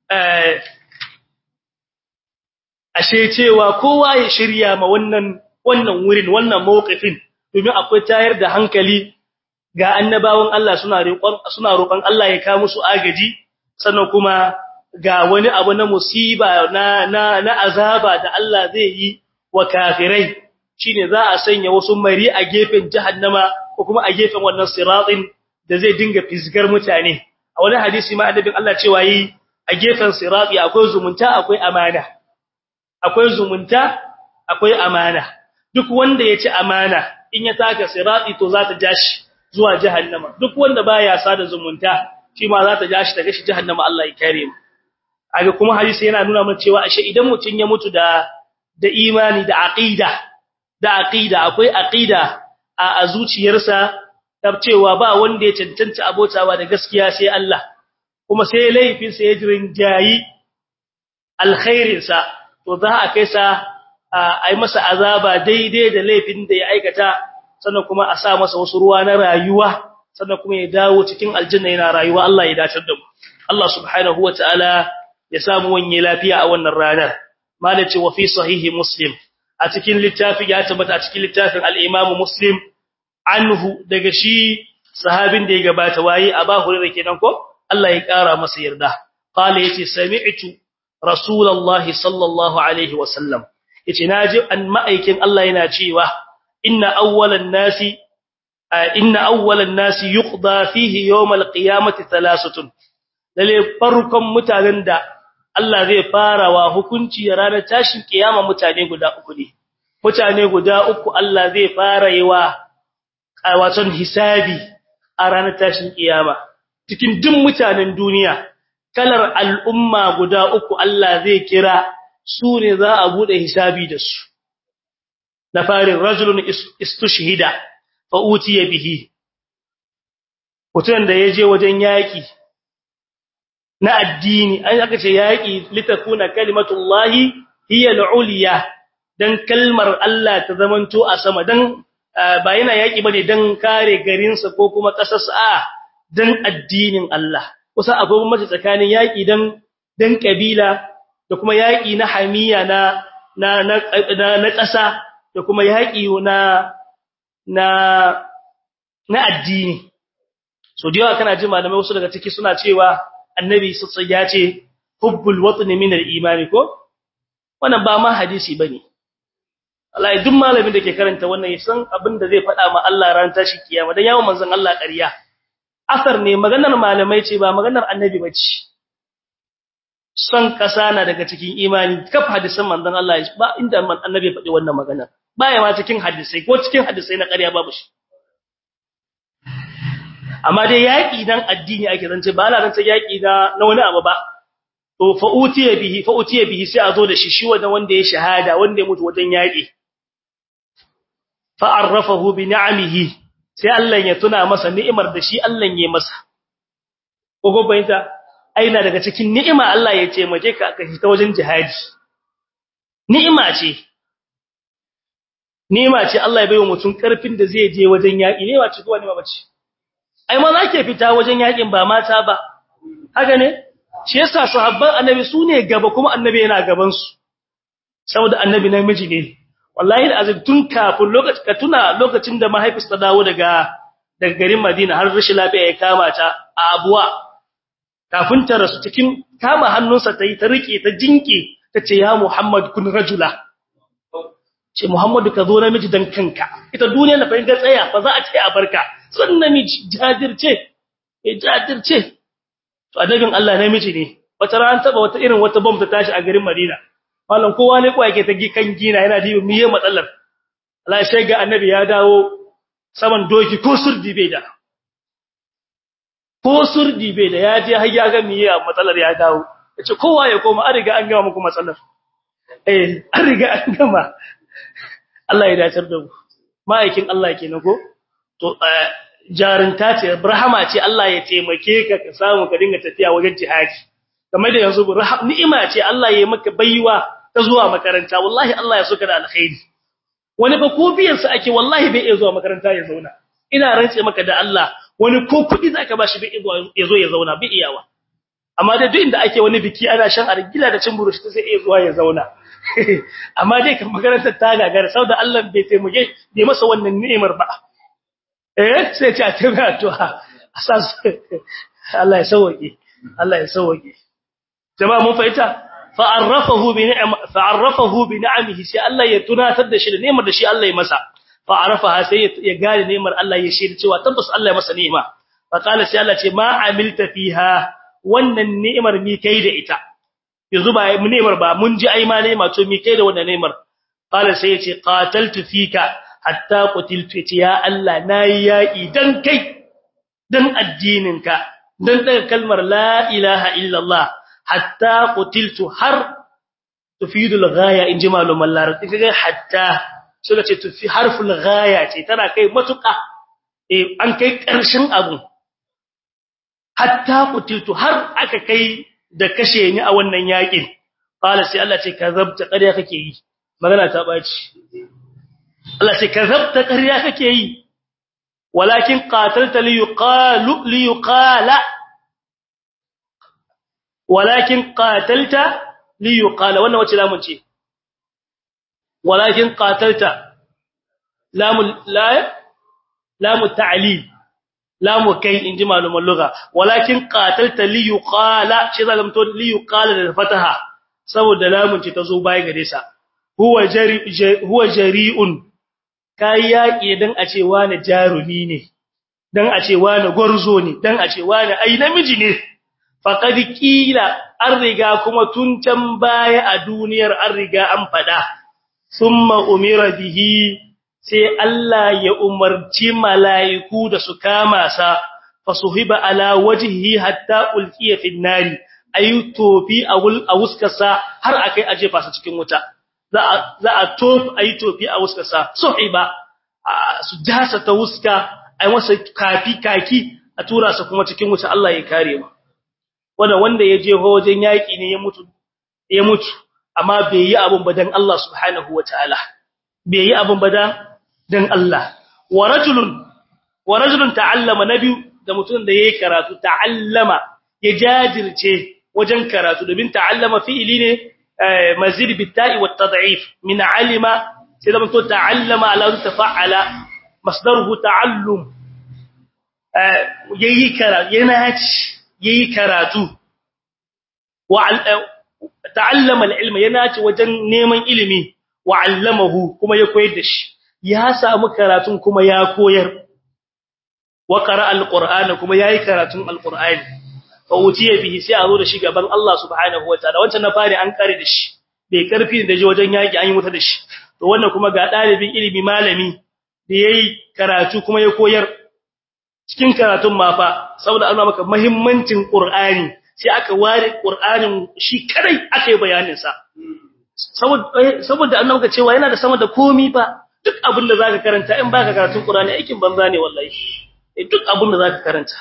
ashe cewa kowa ya shirya ma wannan wurin wannan mawqifin domin akwai tayar da hankali ga annabawan Allah suna roƙon Allah ya kawo musu agaji sannan kuma ga wani abu na musiba na azaba da Allah zai yi wa kafirai shine za a sanya wasu mari a gefen jahannama ko kuma a gefen wannan siratin da zai dinga fisgar mutane a wani hadisi ma annabin Allah cewa yi a gefen sirati akwai zumunta akwai amana duk wanda ya ci amana in ya taka sirati to za ta jashi zuwa jahannama duk wanda baya sada zumunta shi ma za ta jashi daga shi jahannama Allah ya kare mu aga kuma hadisi yana nuna mana cewa ashe idan mutun ya mutu da imani da aqida akwai aqida a zuciyarsa cewa ba wanda ya cancanta abotawa da gaskiya sai Allah kuma sai laifin sa ya jirin jayi alkhairin sa to za a kai sa ai masa azaba daidai da laifin da ya aikata sannan kuma a sa masa wasu ruwa na rayuwa sannan kuma ya dawo cikin aljanna yana rayuwa Allah ya dace da mu Allah subhanahu wataala ya samu wanye lafiya a wannan ranar malaci wa fi sahihi muslim a cikin littafi ya tabbata a cikin littafin al-Imam Muslim anhu daga shi sahabin da ya gabata waye Abu Hurairah kenan ko Allah ya kara masa yarda qala yace sami'tu rasulullahi sallallahu alaihi wasallam yace naji an ma'aikin Allah yana cewa inna awwalan nasi yuqda fihi yawm al-qiyamati thalathatun lalle farkon mutanen da Allah zai fara wa hukunci ranar tashin kiyama mutane guda uku ne mutane guda uku Allah zai fara yi wa waton hisabi a ranar tashin kiyama cikin duk mutanen duniya kalar al'umma guda uku Allah zai kira su ne za a bude hisabi da su na farin rajulun istushhida fa utiya bihi mutum da yaje wajen yaki na addini an aka ce yaki litakuna kalimatullahi hiya al-ulya dan kalmar Allah ta zamanto a sama dan ba yana yaki bane dan kare garinsa ko kuma kasarsa a dan addinin Allah kusa akwai mace tsakanin yaki dan kabila da kuma yaki na hamiya na kasa da kuma yaki na addini so da yawa kana ji malamai wasu daga ciki suna cewa annabi sallallahu ya ce hubbul watni min al-iman ko wannan ba ma hadisi bane wallahi duk malamin da ke karanta wannan ya san abin da zai faɗa ma Allah ran tashi kiyama dan yawo manzon Allah ƙarya asar ne maganar malamai ce ba maganar annabi bace son kasa na daga cikin imani kaf hadisan manzon Allah ba inda annabi faɗi wannan magana baya ma cikin hadisi ko cikin hadisi na ƙarya babu shi amma dai yaki dan addini ake zance ba la zance yaki na wani abu ba to fa utiya bihi sai a zo da shi wanda ya shahada wanda ya mutu wajen yaki fa arrafahu bi ni'amihi sai Allah ya tuna masa ni'imar da shi Allah ya masa ko bayanta aina daga cikin ni'ima Allah ya ce maje ka ta wajen jihadi ni'ima ce Allah ya bayo mutum karfin da zai je wajen yaki ne wace ko wani ba bace ai ma zake fita wajen yakin ba mata ba haka ne shi yasa sahabban annabi sune gaba kuma annabi yana gaban su saboda annabi namiji ne wallahi azab tun kafin lokacin da mahaifinsa ta dawo daga garin Madina har rashin lafiya ya kama ta a abuwa kafin ta rasu cikin kama hannunsa ta yi ta rike ta jinke tace ya Muhammad kun rajula ce Muhammadu ka zo namiji dan kanka ita duniya na fahimta tsaya fa za a ce a barka sun namiji jajirce to annabin Allah namiji ne wata ran taba wata irin wata bomb ta tashi a garin Madina mallan kowa ne ko yake ta gikan gina yana dibi miye matsalar Allah sai ga annabi ya dawo saman doki ko surdi bai da ya je har ya ga miye matsalar ya dawo yace kowa ya koma an riga an gama muku matsalar an riga an gama Allah ya dace da mu ma'aikin Allah kenan ko to jarinta ce rahama ce Allah ya taimake ka ka samu ka dinga tafiya wajen jihadi kamar da yanzu ni'ima ce Allah ya maka baiwa ta zuwa makaranta wallahi Allah ya soka da alkhairi wani fa ko biyan sa ake wallahi bai iya zuwa makaranta ya zauna ina rantse maka da Allah wani ko kudi zaka bashi bai iya zo ya zauna bai iyawa amma da duk inda ake wani biki ana shan argila da cin burushi sai iya zuwa ya zauna amma dai kan makarantar ta gagara saboda Allah bai taimake bai masa wannan ni'imar ba sai ta tabbata to asas Allah ya sauke jama'a mun fahimta fa'arrafahu bi ni'amihi sai Allah ya tunatar da shi da ni'imar da shi Allah ya masa fa'arafaha sai ya gane ni'imar Allah ya shirye cewa tabbas Allah ya masa ni'ima fa qala sai Allah ce ma amilta fiha wannan ni'imar mi kai da ita yanzu ba ni'imar ba mun ji ai ma ni'ima to mi kai da wannan ni'imar qala sai ya ce qataltu fika hatta qutiltu ya Allah nayi yaki dan kai dan addininka dan daga kalmar la ilaha illallah hatta qutiltu har tufidul ghaya in ji maluman larabci kaga hatta suka ce tufi harful ghaya ce tana kai matuka an kai karshen abu hatta qutiltu har aka kai da kashe ni a wannan yakin qala sai Allah ce kazabta ƙarya kake yi magana ta baci Allah ce kazabta ƙarya kake yi walakin qatalta li yuqala walakin qatalta li yuqala wannan wace lamun ce walakin qatalta lamu ta'lil lamu kai inji maluman lugha walakin qatalta li yuqala shi zalamto li yuqala da fataha saboda lamun ce tazo baya gare sa huwa jari'un kai yaki dan a ce wani jarumi ne dan a ce wani gwarzo ne dan a ce wani ai namiji ne faqad qila an riga kuma tun can baya a duniyar an riga an fada summa umira bihi sai Allah ya umarci mala'iku da su kama sa fasuhiba ala wajhihi hatta ulqiya fi nari ayu tofi a wuskarsa har akai aje fasa cikin wuta za a ayi tofi a wuskarsa suhiba su jasa ta wuska ai masa kaki a tura sa kuma cikin wuta Allah ya kare mu wanda ya je wajen yaki ne ya mutu amma bai yi abun ba dan Allah subhanahu wataala bai yi abun ba dan Allah wa rajulun ta'allama nabi da mutum da yayi karatu ta'allama ya jajirce wajen karatu domin ta'allama fi'ili ne mazid bitta'i wat tad'if min alima sai da mutum ta'allama ala tafa'ala masdaruhu ta'allum yayi karatu wa ta'allama al-ilma yana ci wajen neman ilimi wa 'allamahu kuma ya koyar da shi ya samu karatun kuma ya koyar wa qara'a al-qur'ana kuma yayi karatun al-qur'ani fa utiya bihi sai a zo da shi gaban Allah subhanahu wataala wancan na fari an kare da shi bai karfi da je wajen yaki an yi wuta da shi to wannan kuma ga dalibin ilimi malami da yayi karatu kuma ya koyar cikin karatun ma fa saboda Allah maka muhimmancin qur'ani sai aka ware qur'anin shi kadai aka yi bayanin sa saboda Allah maka cewa yana da sama da komi fa duk abin da zaka karanta in baka karatun qur'ani aikin banza ne wallahi duk abin da zaka karanta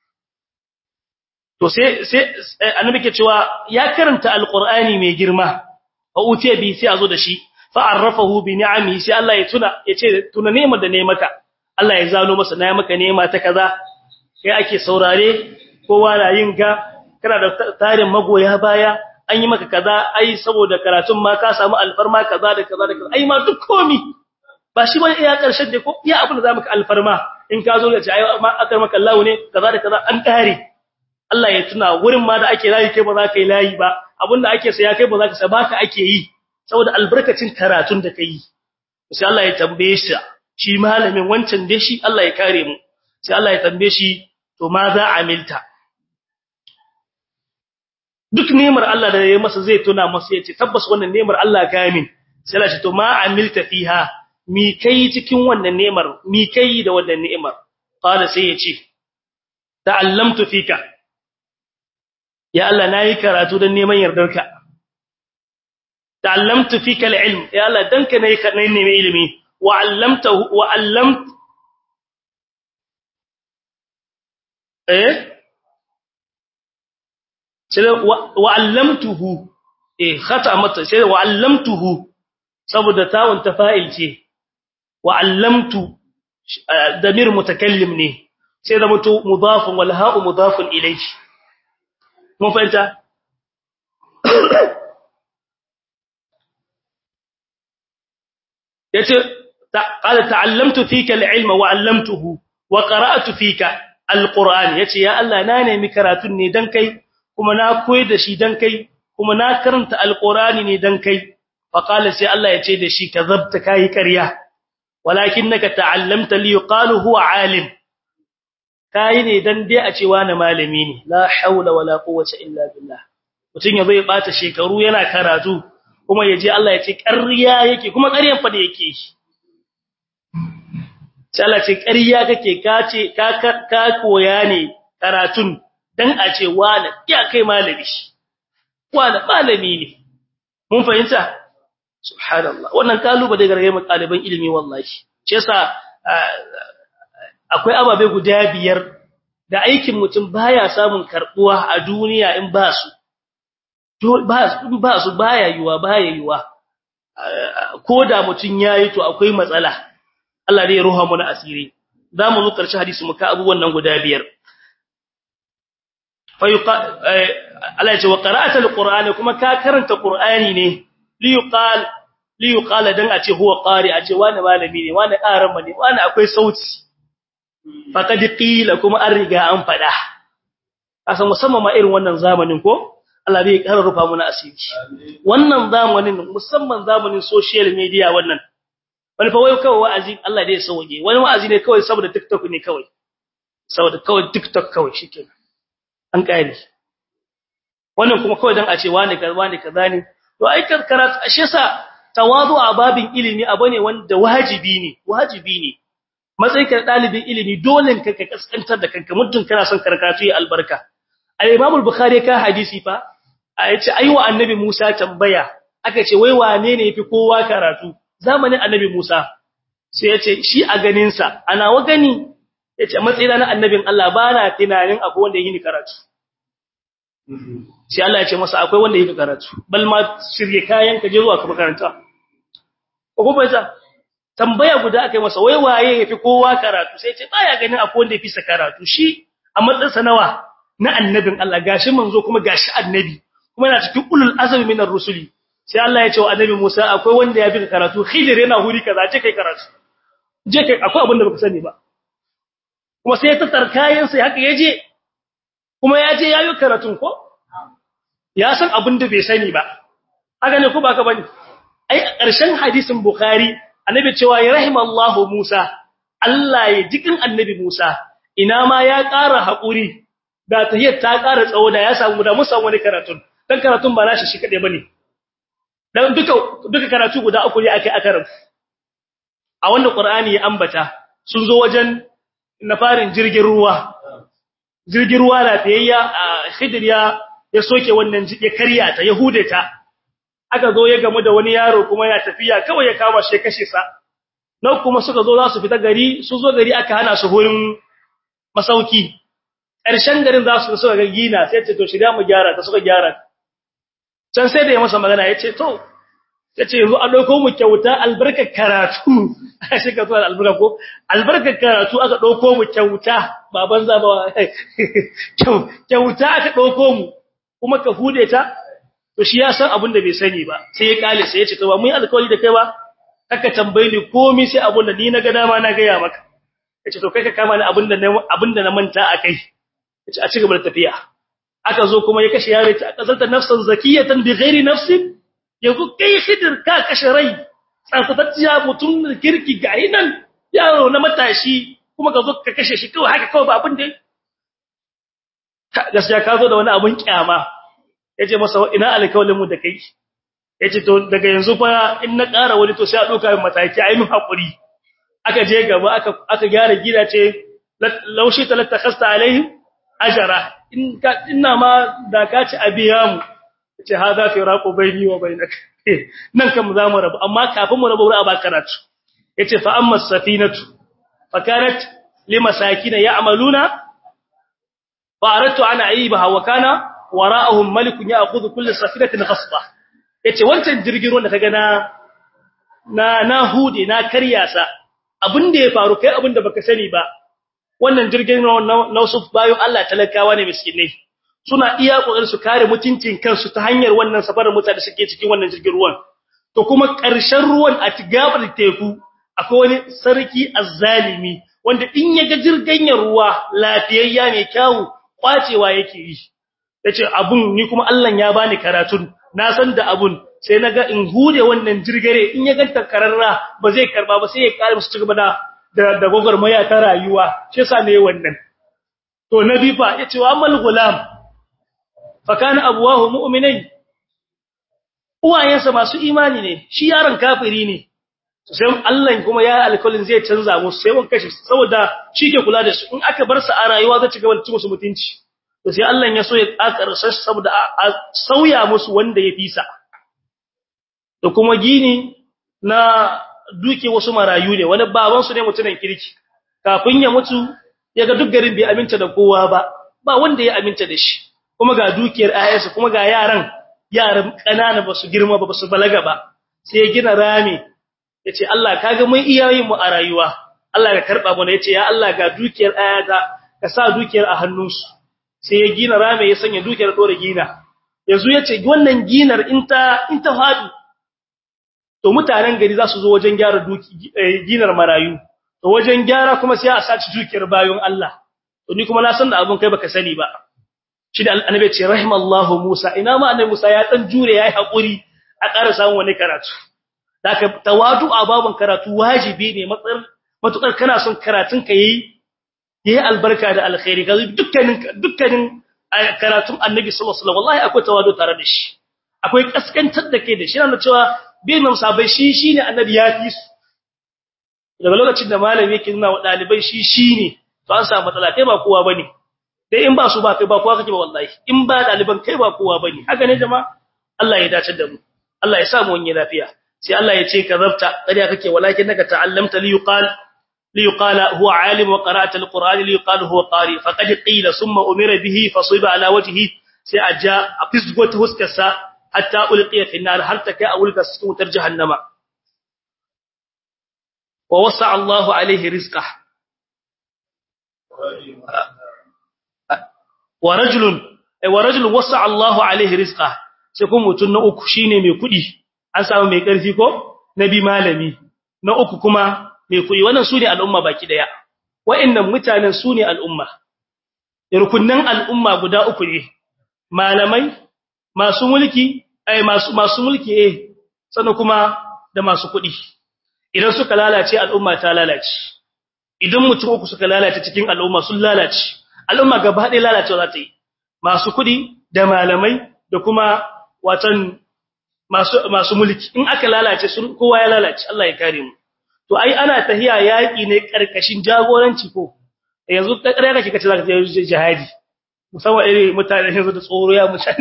to sai annabi ke cewa ya karanta alqur'ani mai girma fa utiya bi sai azo da shi fa arrafahu bi ni'ami sai Allah ya ce tuna neman da ne maka Allah ya zano masa na maka nema ta kaza kai ake saurare kowa na yin ga kana da tarin magoya baya an yi maka kaza ai saboda karatun ma ka samu alfarma kaza da kaza da kaza ai ma duk komi ba shi bane iya karshen da ko iya abin da za maka alfarma in ka zo ya ce ai ma akar maka Allah ne kaza da kaza an kare Allah ya tuna wurin ma da ake layi kai ba za ka yi layi ba abinda ake saya kai ba za ka sa baka ake yi saboda albarkacin karatun da kai sai Allah ya tambaye shi malamin wancan da shi Allah ya kare mu sai Allah ya tambaye shi to ma za amilta duk nemar Allah da yayi masa zai tuna masa yace tabbas wannan nemar Allah ka min sai Allah ya ce to ma amilta fiha mi kai cikin wannan nemar mi kai da wannan ni'imar qala sai yace ta'allamtu fika ya Allah nayi karatu dan neman yardarka ta'allamtu fika al-ilm ya Allah danka nayi neman ilimi wa 'allamtahu wa 'allamt sai wa 'allamtuhu khata mata sai wa 'allamtuhu saboda tawun tafa'il ce wa 'allamtu damir mutakallim ne sai da mutu mudafun wal ha'u mudafun ilayhi mun fahimta yace qala ta'allamtu fika al-ilma wa 'allamtuhu wa qara'tu fika al-qur'an yace ya Allah na nemi karatun ne dan kai kuma na koyi da shi dan kai kuma na karanta al-qur'ani ne dan kai fa qala sai Allah yace da shi kazabta kai ƙarya walakinnaka ta'allamta li yuqalu huwa 'alim kai ne dan dai a cewa na malami ne la haula wala quwwata illa billah mutun yazo ya bata shekaru yana karatu kuma yaje Allah ya ce ƙarya yake kuma ƙaryan fa da yake sai Allah ce ƙarya kake kace ka koya ne karatun dan a ce wani ya kai malami wani malami ne mun fahimta subhanallah wannan kaluba da gargaye mu ɗaliban ilimi wallahi ce yasa akwai ababe guda biyar da aikin mutum baya samun karbuwa a duniya in ba su baya yiwa koda mutum yayi to akwai matsala Allah dai ya ruha mu na asiri zamu zo karshe hadisi muka abubuwan nan guda biyar fa Allah ya ce wa qara'ata alqur'ana kuma ka karanta qur'ani ne li yuqal dan a ce huwa qari a ce wani malami ne wani arama ne wani akwai sauti faqad qila kuma an riga an fada kasan musamman ma irin wannan zamanin ko Allah bai ƙara rufa mu na asiri wannan zamanin musamman zamanin social media wannan wani fa wai kawai wa'azi Allah dai ya sauke wani wa'azi ne kawai saboda TikTok ne kawai saboda kawai TikTok kawai shikenan an kare wannan kuma kawai dan a ce wani kaza ne to ai karatu ashe sa tawadu a babin ilimi abane wanda wajibi ne matsayin dalibin ilimi dole ka kaskantar da kanka muddin kana son karatu ya albarka al-Imam al-Bukhari ka hadisi fa yace aiwa annabi Musa tambaya aka ce wai wane ne yafi kowa karatu zamanin annabi Musa sai yace shi a ganin sa ana wa gani yace matsayin na annabin Allah bana tunanin akwai wanda yake karatu sai Allah ya ce masa akwai wanda yake karatu bal ma shirye kayan ka je zuwa ka makaranta ko ba ta tambaya guda akai masa wai waye yafi kowa karatu sai ya ce baya ganin akwai wanda yafi sa karatu shi a matsayin sa nawa na annabin Allah gashi manzo kuma gashi annabi kuma yana cikin ulul azmi minar rusuli sai Allah ya ce wa annabi Musa akwai wanda yafi karatu Khidir yana huri kaza ce kai karatu je kai akwai abin da baka sani ba kuma sai ta tarkayin sai haka yaje kuma yaje yayi karatun ko ya san abin da bai sani ba haka ne ko baka bane ai a ƙarshen hadisin Bukhari annabi cewa ya rahimallahu Musa Allah ya jikin annabi Musa ina ma ya ƙara haƙuri da tahiyyar ta ƙara tsawo da ya samu da musan wani karatun dan karatun ba nashi shi kade bane dan duka karatu guda uku ne akai akaran a wannan Qur'ani ya ambata sun zo wajen na farin jirgin ruwa lafiyayya Khidir ya soke wannan ya karya ta yahude ta aka zo ya gamu da wani yaro kuma ya tafiya kawai ya kama shi kashe sa nan kuma suka zo za su fita gari su zo gari aka hana su hurin masauki ƙarshen garin za su suka ga gina sai ce to shiga mu gyara ta suka gyara can sai da ya masa magana yace to yace yanzu an dauko mu kyauta albarkar karatu sai ka zuwa albarka ko albarkar karatu aka dauko mu kyauta baban za ba kyauta aka dauko mu kuma ka hude ta to shi ya san abin da bai sani ba sai ya kale sai ya ce to ba mun alƙawari da kai ba kaka tambaye ni komai sai abin da ni na ga dama na ga ya maka yace to kai ka kama ni abin da na manta akai yace a cigaba da tafiya aka zo kuma ya kashe yare ta kazalta nafsan zakiyatan bighairi nafsin yanzu kai Khidir ka kashe rai tsantsatsiya mutum kirki ga hinan yaro na matashi kuma ka zo ka kashe shi kawai haka kawai ba abin da gaskiya ka zo da wani abun kyama yace masa ina alƙawarin mu da kai yace to daga yanzu fa in na ƙara wani to sai a doka min mataki ai mun hakuri aka je gaba aka gyara gida ce laushi talattakhasta alaihim ajara inna ma da ka ci abiyamu yace hada firaqu baini wa bainak nan kam za mu rabu amma kafin mu rabu wuri a ba karatu yace fa amma safinatu fa kanat limasakin ya'maluna fa aradtu an aibaha wa kana wara'ahum malikun ya'khudhu kull safinatin ghasba yace wancan jirgin ruwan da kaga na hude na karyasa abinda ya faru kai abinda baka sani ba wannan jirgin na wasu bayan Allah talakawa ne miskinai suna iya kokarin su kare mutuncin kansu ta hanyar wannan safarar mutane suke cikin wannan jirgin ruwan to kuma ƙarshen ruwan a tigabar teku akwai wani sarki azzalimi wanda in ya ga jirgin ruwa lafiyayya mai kyawu kwacewa yake yi yace abun ni kuma Allah ya bani karatun na san da abun sai naga in hude wannan jirgare in ya ganta kararra ba zai karba ba sai ya kare musu cigaba da gogormaya ta rayuwa shi yasa ne wannan to nabi fa yace wa amal gulam fa kana abuwahu mu'minai uwayensa masu imani ne shi yaron kafiri ne sai Allah kuma ya alƙalin zai canza musu sai wanka shi saboda shike kula da su in aka bar su a rayuwa zai ci gaba da ci musu mutunci to sai Allah ya so ya kakarsa saboda a sauya musu wanda ya fisa da kuma gini na duke wasu marayu ne wani baban su ne mutunan kirki kafin ya mutu yaga duk garin bai aminta da kowa ba wanda ya aminta da shi kuma ga dukiyar ayyansa kuma ga yaran kanana ba su girma ba su balaga ba sai ya gina rami yace Allah kaga mun iyayen mu a rayuwa Allah ka karba mu yace ya Allah ga dukiyar ayata ka sa dukiyar a hannunsu sai ya gina rami ya sanya dukiyar dore gina yanzu yace wannan ginar in ta fadi to mutanen gari za su zo wajen gyara ginar marayu to wajen gyara kuma sai a saci dukiyar bayon Allah to ni kuma na san da abun kai baka sani ba shi da annabi ce rahimallahu Musa ina ma annabi Musa ya dan jure yayi hakuri a ƙara samun wani karatu daka tawadu a babun karatu wajibi ne matukar kana son karatun ka yayi albarka da alkhairi ga dukkanin karatun annabi sallallahu alaihi wasallam wallahi akwai tawadu tare da shi akwai kaskantar da kai da shi yana cewa bin nan sabai shi shine annabi ya fi su daga lokacin da malami yake nuna wa dalibai shi shine to an samu matsala kai ba kowa bane dai in ba su ba kai ba kowa kake ba wallahi in ba daliban kai ba kowa bane haka ne jama'a Allah ya dace da mu Allah ya sa mu wani lafiya sai Allah ya ce kazabta kariya kake walakin naka ta'allamta li yuqala huwa alim wa qara'ata alqur'ani li yuqala huwa qari faqad qila thumma umira bihi fasiba ala wajhihi sai a ja a fisgo ta huskar sa hatta ulqiya fi nar har ta kai a wulka cikin wutar jahannama wa wasa Allahu alaihi rizqa wa rajulun wasa Allahu alaihi rizqa sai kuma mutun na uku shine mai kudi an samu mai karfi ko nabi malami na uku kuma mai kudi wannan sune al'umma baki daya wa'annan mutanen sune al'umma rukunnan al'umma guda uku ne malamai masu mulki masu mulki sannan kuma da masu kudi idan suka lalace al'umma ta lalace idan mutum uku suka lalace cikin al'umma sun lalace al'umma gaba ɗaya lalacewa za ta yi masu kudi da malamai da kuma watan masu mulki in aka lalace sun kowa ya lalace Allah ya kare mu to ai ana tahiya yaki ne karkashin jagoranci ko yanzu kare kake kace zaka je jihadi musamman irin mutane yanzu da tsoro ya mutane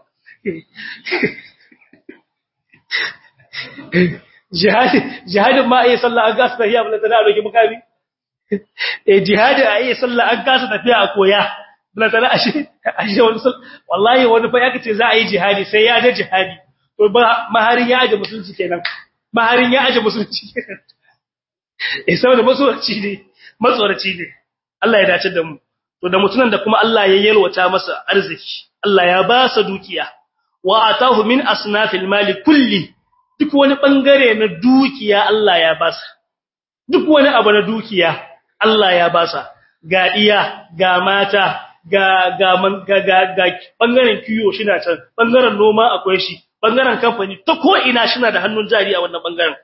jihadin ma ai sallah an gasa tahiya bala tana roki mukami jihadi ai sallah an gasa tafiya a koya bala tana ashe wallahi wani fa yake ce za a yi jihadi sai ya je jihadi to ba maharin ya aje musulunci kenan maharin ya aje musulunci kenan saboda matsoraci ne Allah ya dace da mu to da mutunan da kuma Allah ya yalwata masa arziki Allah ya ba sa dukiya wa atahu min asnafil mali kulli duk wani bangare na dukiya Allah ya ba sa duk wani abu na dukiya Allah ya ba sa ga iya ga mata ga bangaren kiyo shi na can bangaren noma akwai shi bangaren kamfani ta ko ina shi na da hannun jari a wannan bangaren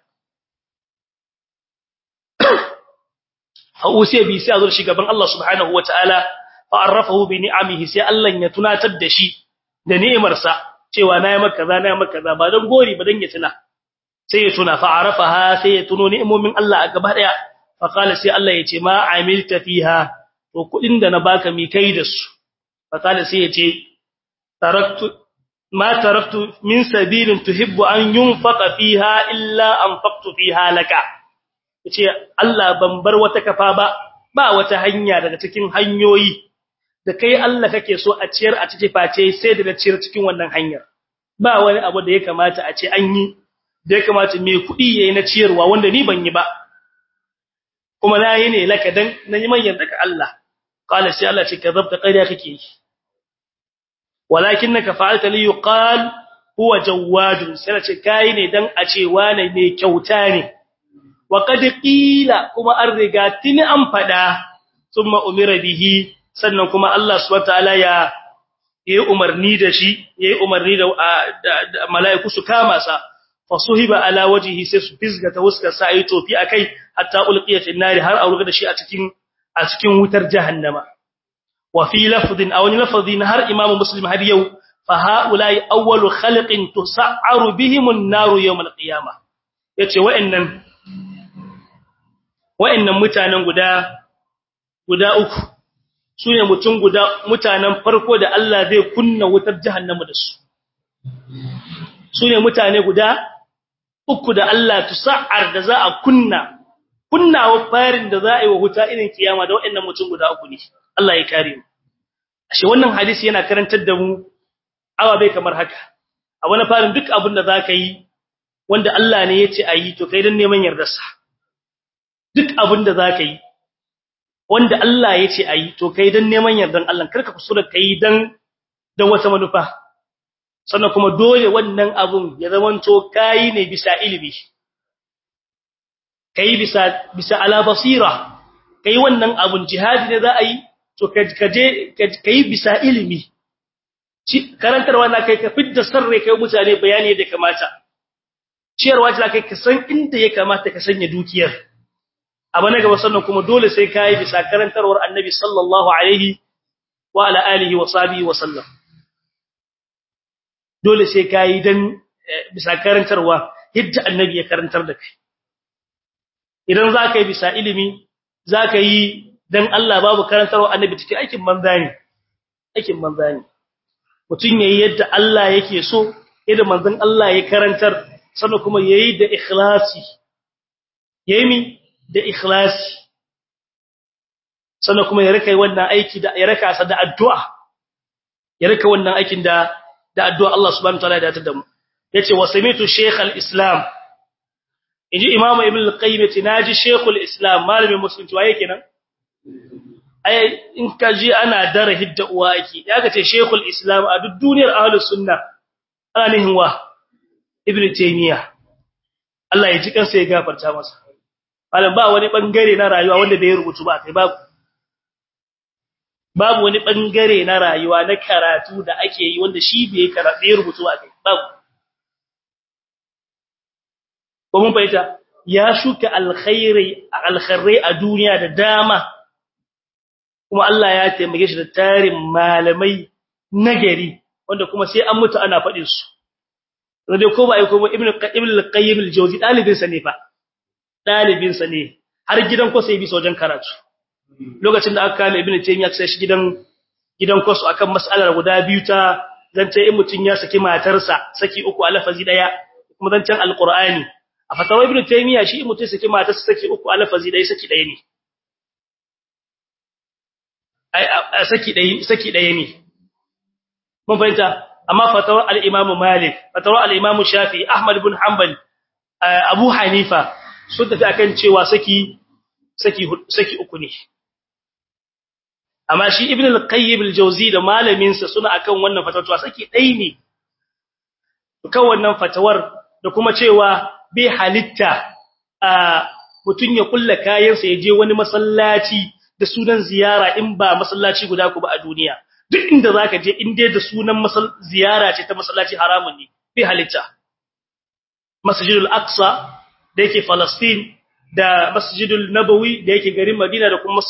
Hausiya bi sai azur gaban Allah subhanahu wataala fa arrafahu bi ni'amihi sai Allah ya tunatar da shi da ni'imarsa cewa nayi maka kaza ba dan gori ba dan ya tuna sai ya tuna fa arafaha sai ya tuno ni'imomin Allah a gaba daya fa qala sai Allah ya ce ma amilta fiha to kudin da na baka mi kai da su fa qala sai ya ce taraktu min sabilin tuhibbu an yunfaqa fiha illa anfaqtu fiha laka yace Allah ban bar wata kafa ba wata hanya daga cikin hanyoyi da kai Allah kake so a ciyar a cikin face sai da ciyar cikin wannan hanyar ba wani abu da ya kamata a ce an yi da ya kamata me kudi yayi na ciyarwa wanda ni ban yi ba kuma na yi ne laka dan nayi manyan daga Allah qala sai Allah ce kazabta qariya kake yi walakinaka fa'alta li yuqal huwa jawadun sai ce kai ne dan a ce wane ne kyauta ne wa qad qila kuma an riga tini an fada thumma umira bihi sannan kuma Allah subhanahu wataala ya yi umarni da shi yayi umarni da mala'iku su kama sa fasuhiba ala wajhihi sai su fizga ta huskar sa ayi tofi akai hatta ulqiya fi an-nar har auruga da shi a cikin wutar jahannama wa fi lafdin aw lafdin har imamu muslim har yau fa haula'i awwalu khalqin tus'aru bihim an-nar yawm al-qiyamah yace wa'annan mutanen guda uku sune mutanen farko da Allah zai kunna wutar jahannama da su sune mutane guda uku da Allah tusa'ar da za a kunnawa farin da za a yi wa wuta irin kiyama da wa'annan mutum guda uku ne Allah ya kare mu ashe wannan hadisi yana karantar da mu awa bai kamar haka a wani farin duk abin da zaka yi wanda Allah ne yace ayi to kai dan neman yardarsa duk abin da zaka yi wanda Allah yace ayi to kai dan neman yardan Allah karka kusura kai dan wata manufa sannan kuma dole wannan abun ya zamanto kai ne bisa ilimi kai bisa ala basira kai wannan abun jihadi ne za a yi to kaje kai bisa ilimi karantarwa na kai ka fidda sarre kai mutane bayani da kamata ciyarwa ta kai ka san inda ya kamata ka sanya dukiyar abana gaba sannan kuma dole sai kai bisa karantarwar annabi sallallahu alaihi wa ala alihi wa sahbihi wa sallam dole sai kai dan bisa karantarwa yadda annabi ya karantar da kai idan zaka yi bisa ilimi zaka yi dan Allah babu karantarwa annabi cikin aikin banza ne mutun yayi yadda Allah yake so idan manzon Allah ya karantar sannan kuma yayi da ikhlasi da ikhlasi sannan kuma ya rika wannan aiki da ya raka sa da addu'a ya rika wannan aikin da addu'a Allah subhanahu wataala ya datar da mu yace wasamitu shaykh al-islam inji imam ibn al-qayyim yace naji shaykh al-islam malamin musulunci waye kenan ai in kaji ana dara hidda uwa yake yaga ce shaykh al-islam a duk duniyar ahlus sunna ana nihin wa ibn taymiyyah Allah ya ji kansa ya gafarta masa malam ba wani bangare na rayuwa wanda bai rubutu ba kai babu wani bangare na rayuwa na karatu da ake yi wanda shi bai karatu ya rubutu ba kai babu ko mun fahimta ya shuka alkhairai a duniya da dama kuma Allah ya taimake shi da tarin malamai nagari wanda kuma sai an mutu ana faɗin su dai ko ba ai ko ibn al-qayyim al-jawzi dalibin sa ne fa dalibin sa ne har gidan ko sai bi sojan karatu lokacin da aka kame ibn taymiyyah sai shi gidan ko su akan mas'alar guda biyu ta zance in mutun ya saki matarsa saki uku a lafazi daya kuma zancen alqur'ani a fatawa ibn taymiyyah shi mutun saki matarsa saki uku a lafazi daya saki daya ne ai saki daya ne mun fahimta amma fatawar al-Imam Malik fatawar al-Imam Shafi'i Ahmad ibn Hanbal Abu Hanifa sun tafi akan cewa saki uku ne amma shi Ibn al-Qayyim al-Jawzi da malamin sa suna akan wannan fatawar saki dai ne kan wannan fatawar da kuma cewa bai halitta mutun ya kulla kayansa ya je wani masallaci da sunan ziyara in ba masallaci guda ku ba a duniya duk inda zaka je in dai da sunan ziyara ce ta masallaci haramun ne bi halitta Masjidul Aqsa da yake Palestine da Masjidul Nabawi da yake garin Madina da kuma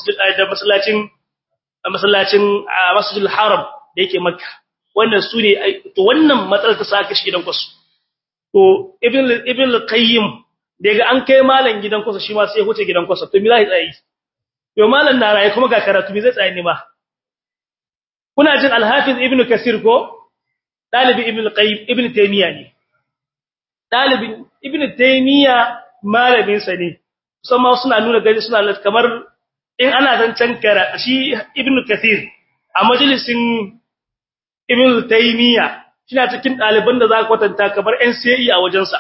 Masjidul Haram da yake Makka wannan su ne to wannan matsalar ta saka shi gidan kwasu to Ibn al-Qayyim daga an kai malan gidan kwasu shi ma sai huce gidan kwasu to me zai tsayi to malan na raye kuma ga karatu me zai tsayi ne ma kuna jin al-Hafiz Ibn Kathir ko dalibi Ibn al-Qayyim Ibn Taymiyyah ne dalibin Ibn Taymiyyah malamin sa ne kuma suna nuna gari suna kamar in ana zancan kara shi Ibn Kathir a majalisin Ibn Taymiyyah kina cikin daliban da za ka kwatanta kamar NCE a wajensa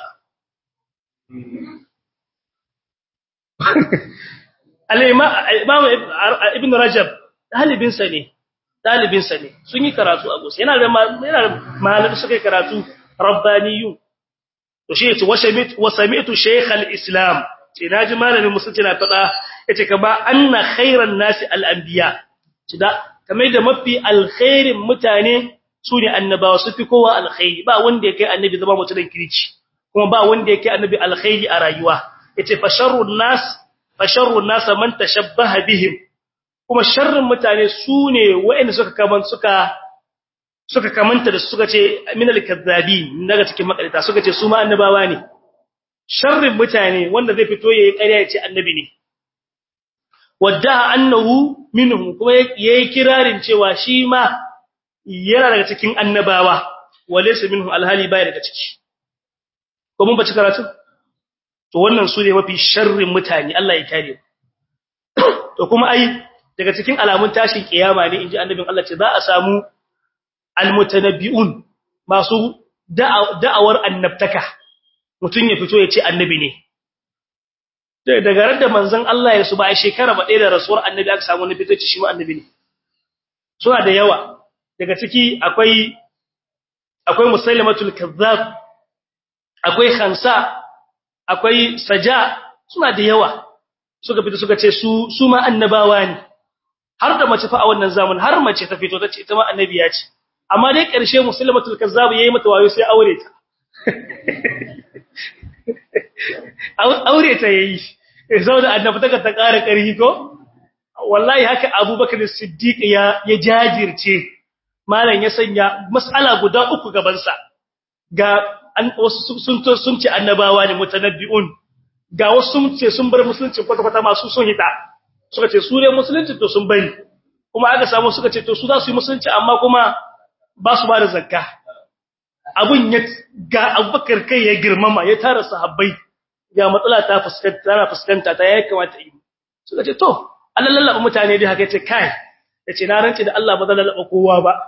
al-Imam Ibn Rajab dalibinsa ne sun yi karatu a gosa yana da malamin suka yi karatu rabbaniyu to shi yace wasami'tu shaykh al-islam ce naji malamin musulunci na fada yace kama anna khairan nasi al-anbiya da kamar da mafi alkhairin mutane sune annabawa su fi kowa alkhairi ba wanda yake annabi zama mutumin kirki kuma ba wanda yake annabi alkhairi a rayuwa yace fa sharrun nas man tashabbaha bihim kuma sharrin mutane sune wa'anda suka kamanta da suka ce minal kazzabin daga cikin makarita suka ce su ma annabawa ne sharrin mutane wanda zai fito yayi ƙarya ya ce annabi ne wadda annahu minhum kuma yayi kirarin cewa shi ma yana daga cikin annabawa walaysa minhum alhali bai daga ciki ko mun bace karatu to wannan su ne mafi sharrin mutane Allah ya kare to kuma ai daga cikin alamun tashin kiyama ne inji annabin Allah ce za a samu almutanabbi'un masu da'awar annabtaka mutun ya fito ya ce annabi ne daga ran da manzon Allah ya suba a shekara ba ɗaya da rasuwar annabi aka samu wani fito shi ma annabi ne suna da yawa daga ciki akwai musailamatul kazzab akwai khansa akwai saja suna da yawa suka fito suka ce su ma annabawa ne har da mace fa a wannan zaman har mace ta fito tace ita ma annabiya ce amma dai ƙarshe musailamatul kazzab yayi mata wayo sai aure ta aure ta yayi saboda annabtaka ta ƙara ƙarfi ko wallahi haka Abubakar Siddiq ya jajirce malam ya sanya mas'ala guda uku gaban sa ga wasu sun ce annabawa ne mutanabbi'un ga wasu sun ce sun bar musulunci kwata-kwata masu sun hita suka ce su ne musulunci to sun bari kuma aka samu suka ce to su za su yi musulunci amma kuma ba su ba da zakka abun ya ga Abubakar kai ya girmama ya tara sahabbai ga matsala ta fuskanta ta yayi kamata yi suka ce to Allah lallaba mutane dai haka yace kai yace na rance da Allah ba zan lallaba kowa ba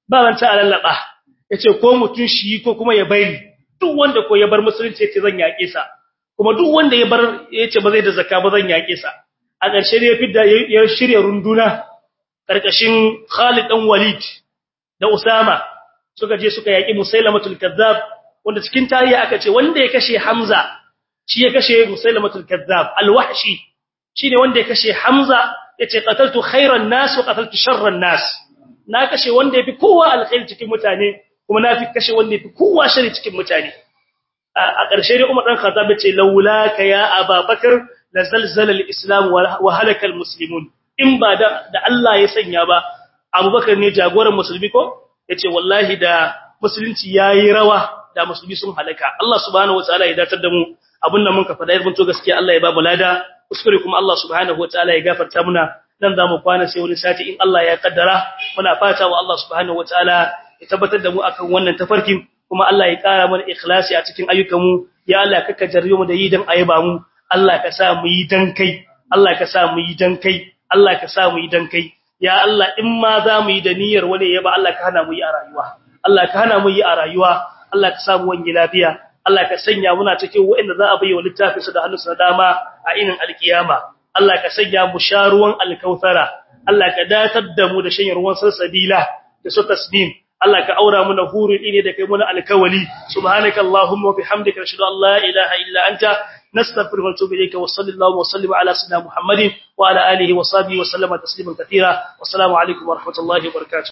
ba ranta alallaba yace ko mutun shi ko kuma ya bari duk wanda ko ya bar musulunci yace zan yake sa kuma duk wanda ya bar yace ba zai da zakka ba zan yake sa a ƙarshe ne ya fidda ya shirye runduna karkashin Khalid dan Walid da Usama suka je suka yaki Musailamatul Kazzab wanda cikin tarihi aka ce wanda ya kashe Hamza shi ya kashe Musailamatul Kazzab al-Wahshi shine wanda ya kashe Hamza yace qataltu khairan nas wa qataltu sharran nas na kashe wanda yafi kowa alkhairi cikin mutane kuma na fi kashe wanda yafi kowa shari cikin mutane a ƙarshe ne Umar dan Khattab yace laulaka ya Abubakar la zalzala al-islam wa halaka al-muslimun in ba da Allah ya sanya ba Abubakar ne jagoran musulmi ko yace wallahi da musulunci yayi rawa da musulmi sun halaka Allah subhanahu wataala ya datar da mu abinda mun ka fada mun to gaskiya Allah ya ba mu lada kuskure kuma Allah subhanahu wataala ya gafarta muna dan zamu kwana sai wani sati in Allah ya kaddara muna fata wa Allah subhanahu wataala ya tabbatar da mu akan wannan tafarkin kuma Allah ya kara mana ikhlasi a cikin ayyukanmu ya Allah kaka jarriyo mu da yi dan ayaba mu Allah ka sa mu yi dan kai Allah ka sa mu yi dan kai Allah ka sa mu yi dan kai ya Allah in ma za mu yi da niyyar wani yaba Allah ka hana mu yi a rayuwa Allah ka hana mu yi a rayuwa Allah ka sa mu wangi lafiya Allah ka sanya muna cikin wa'anda za a bayyana littafinsa da hannunsa na dama a inin alkiyama Allah ka sanya mu sharuwan alkautsara Allah ka datar da mu da shanyar ruwan salsabila da su tasnim Allah ka aura mu na hurul ne da kai mu na alkawali subhanakallahumma wa bihamdika ashhadu an la ilaha illa anta nastaghfiruka wa atubu ilayka wa sallallahu wa sallim ala sayyidina Muhammadin wa ala alihi wa sahbihi wa sallama tasliman katira wassalamu alaikum wa rahmatullahi wa barakatuh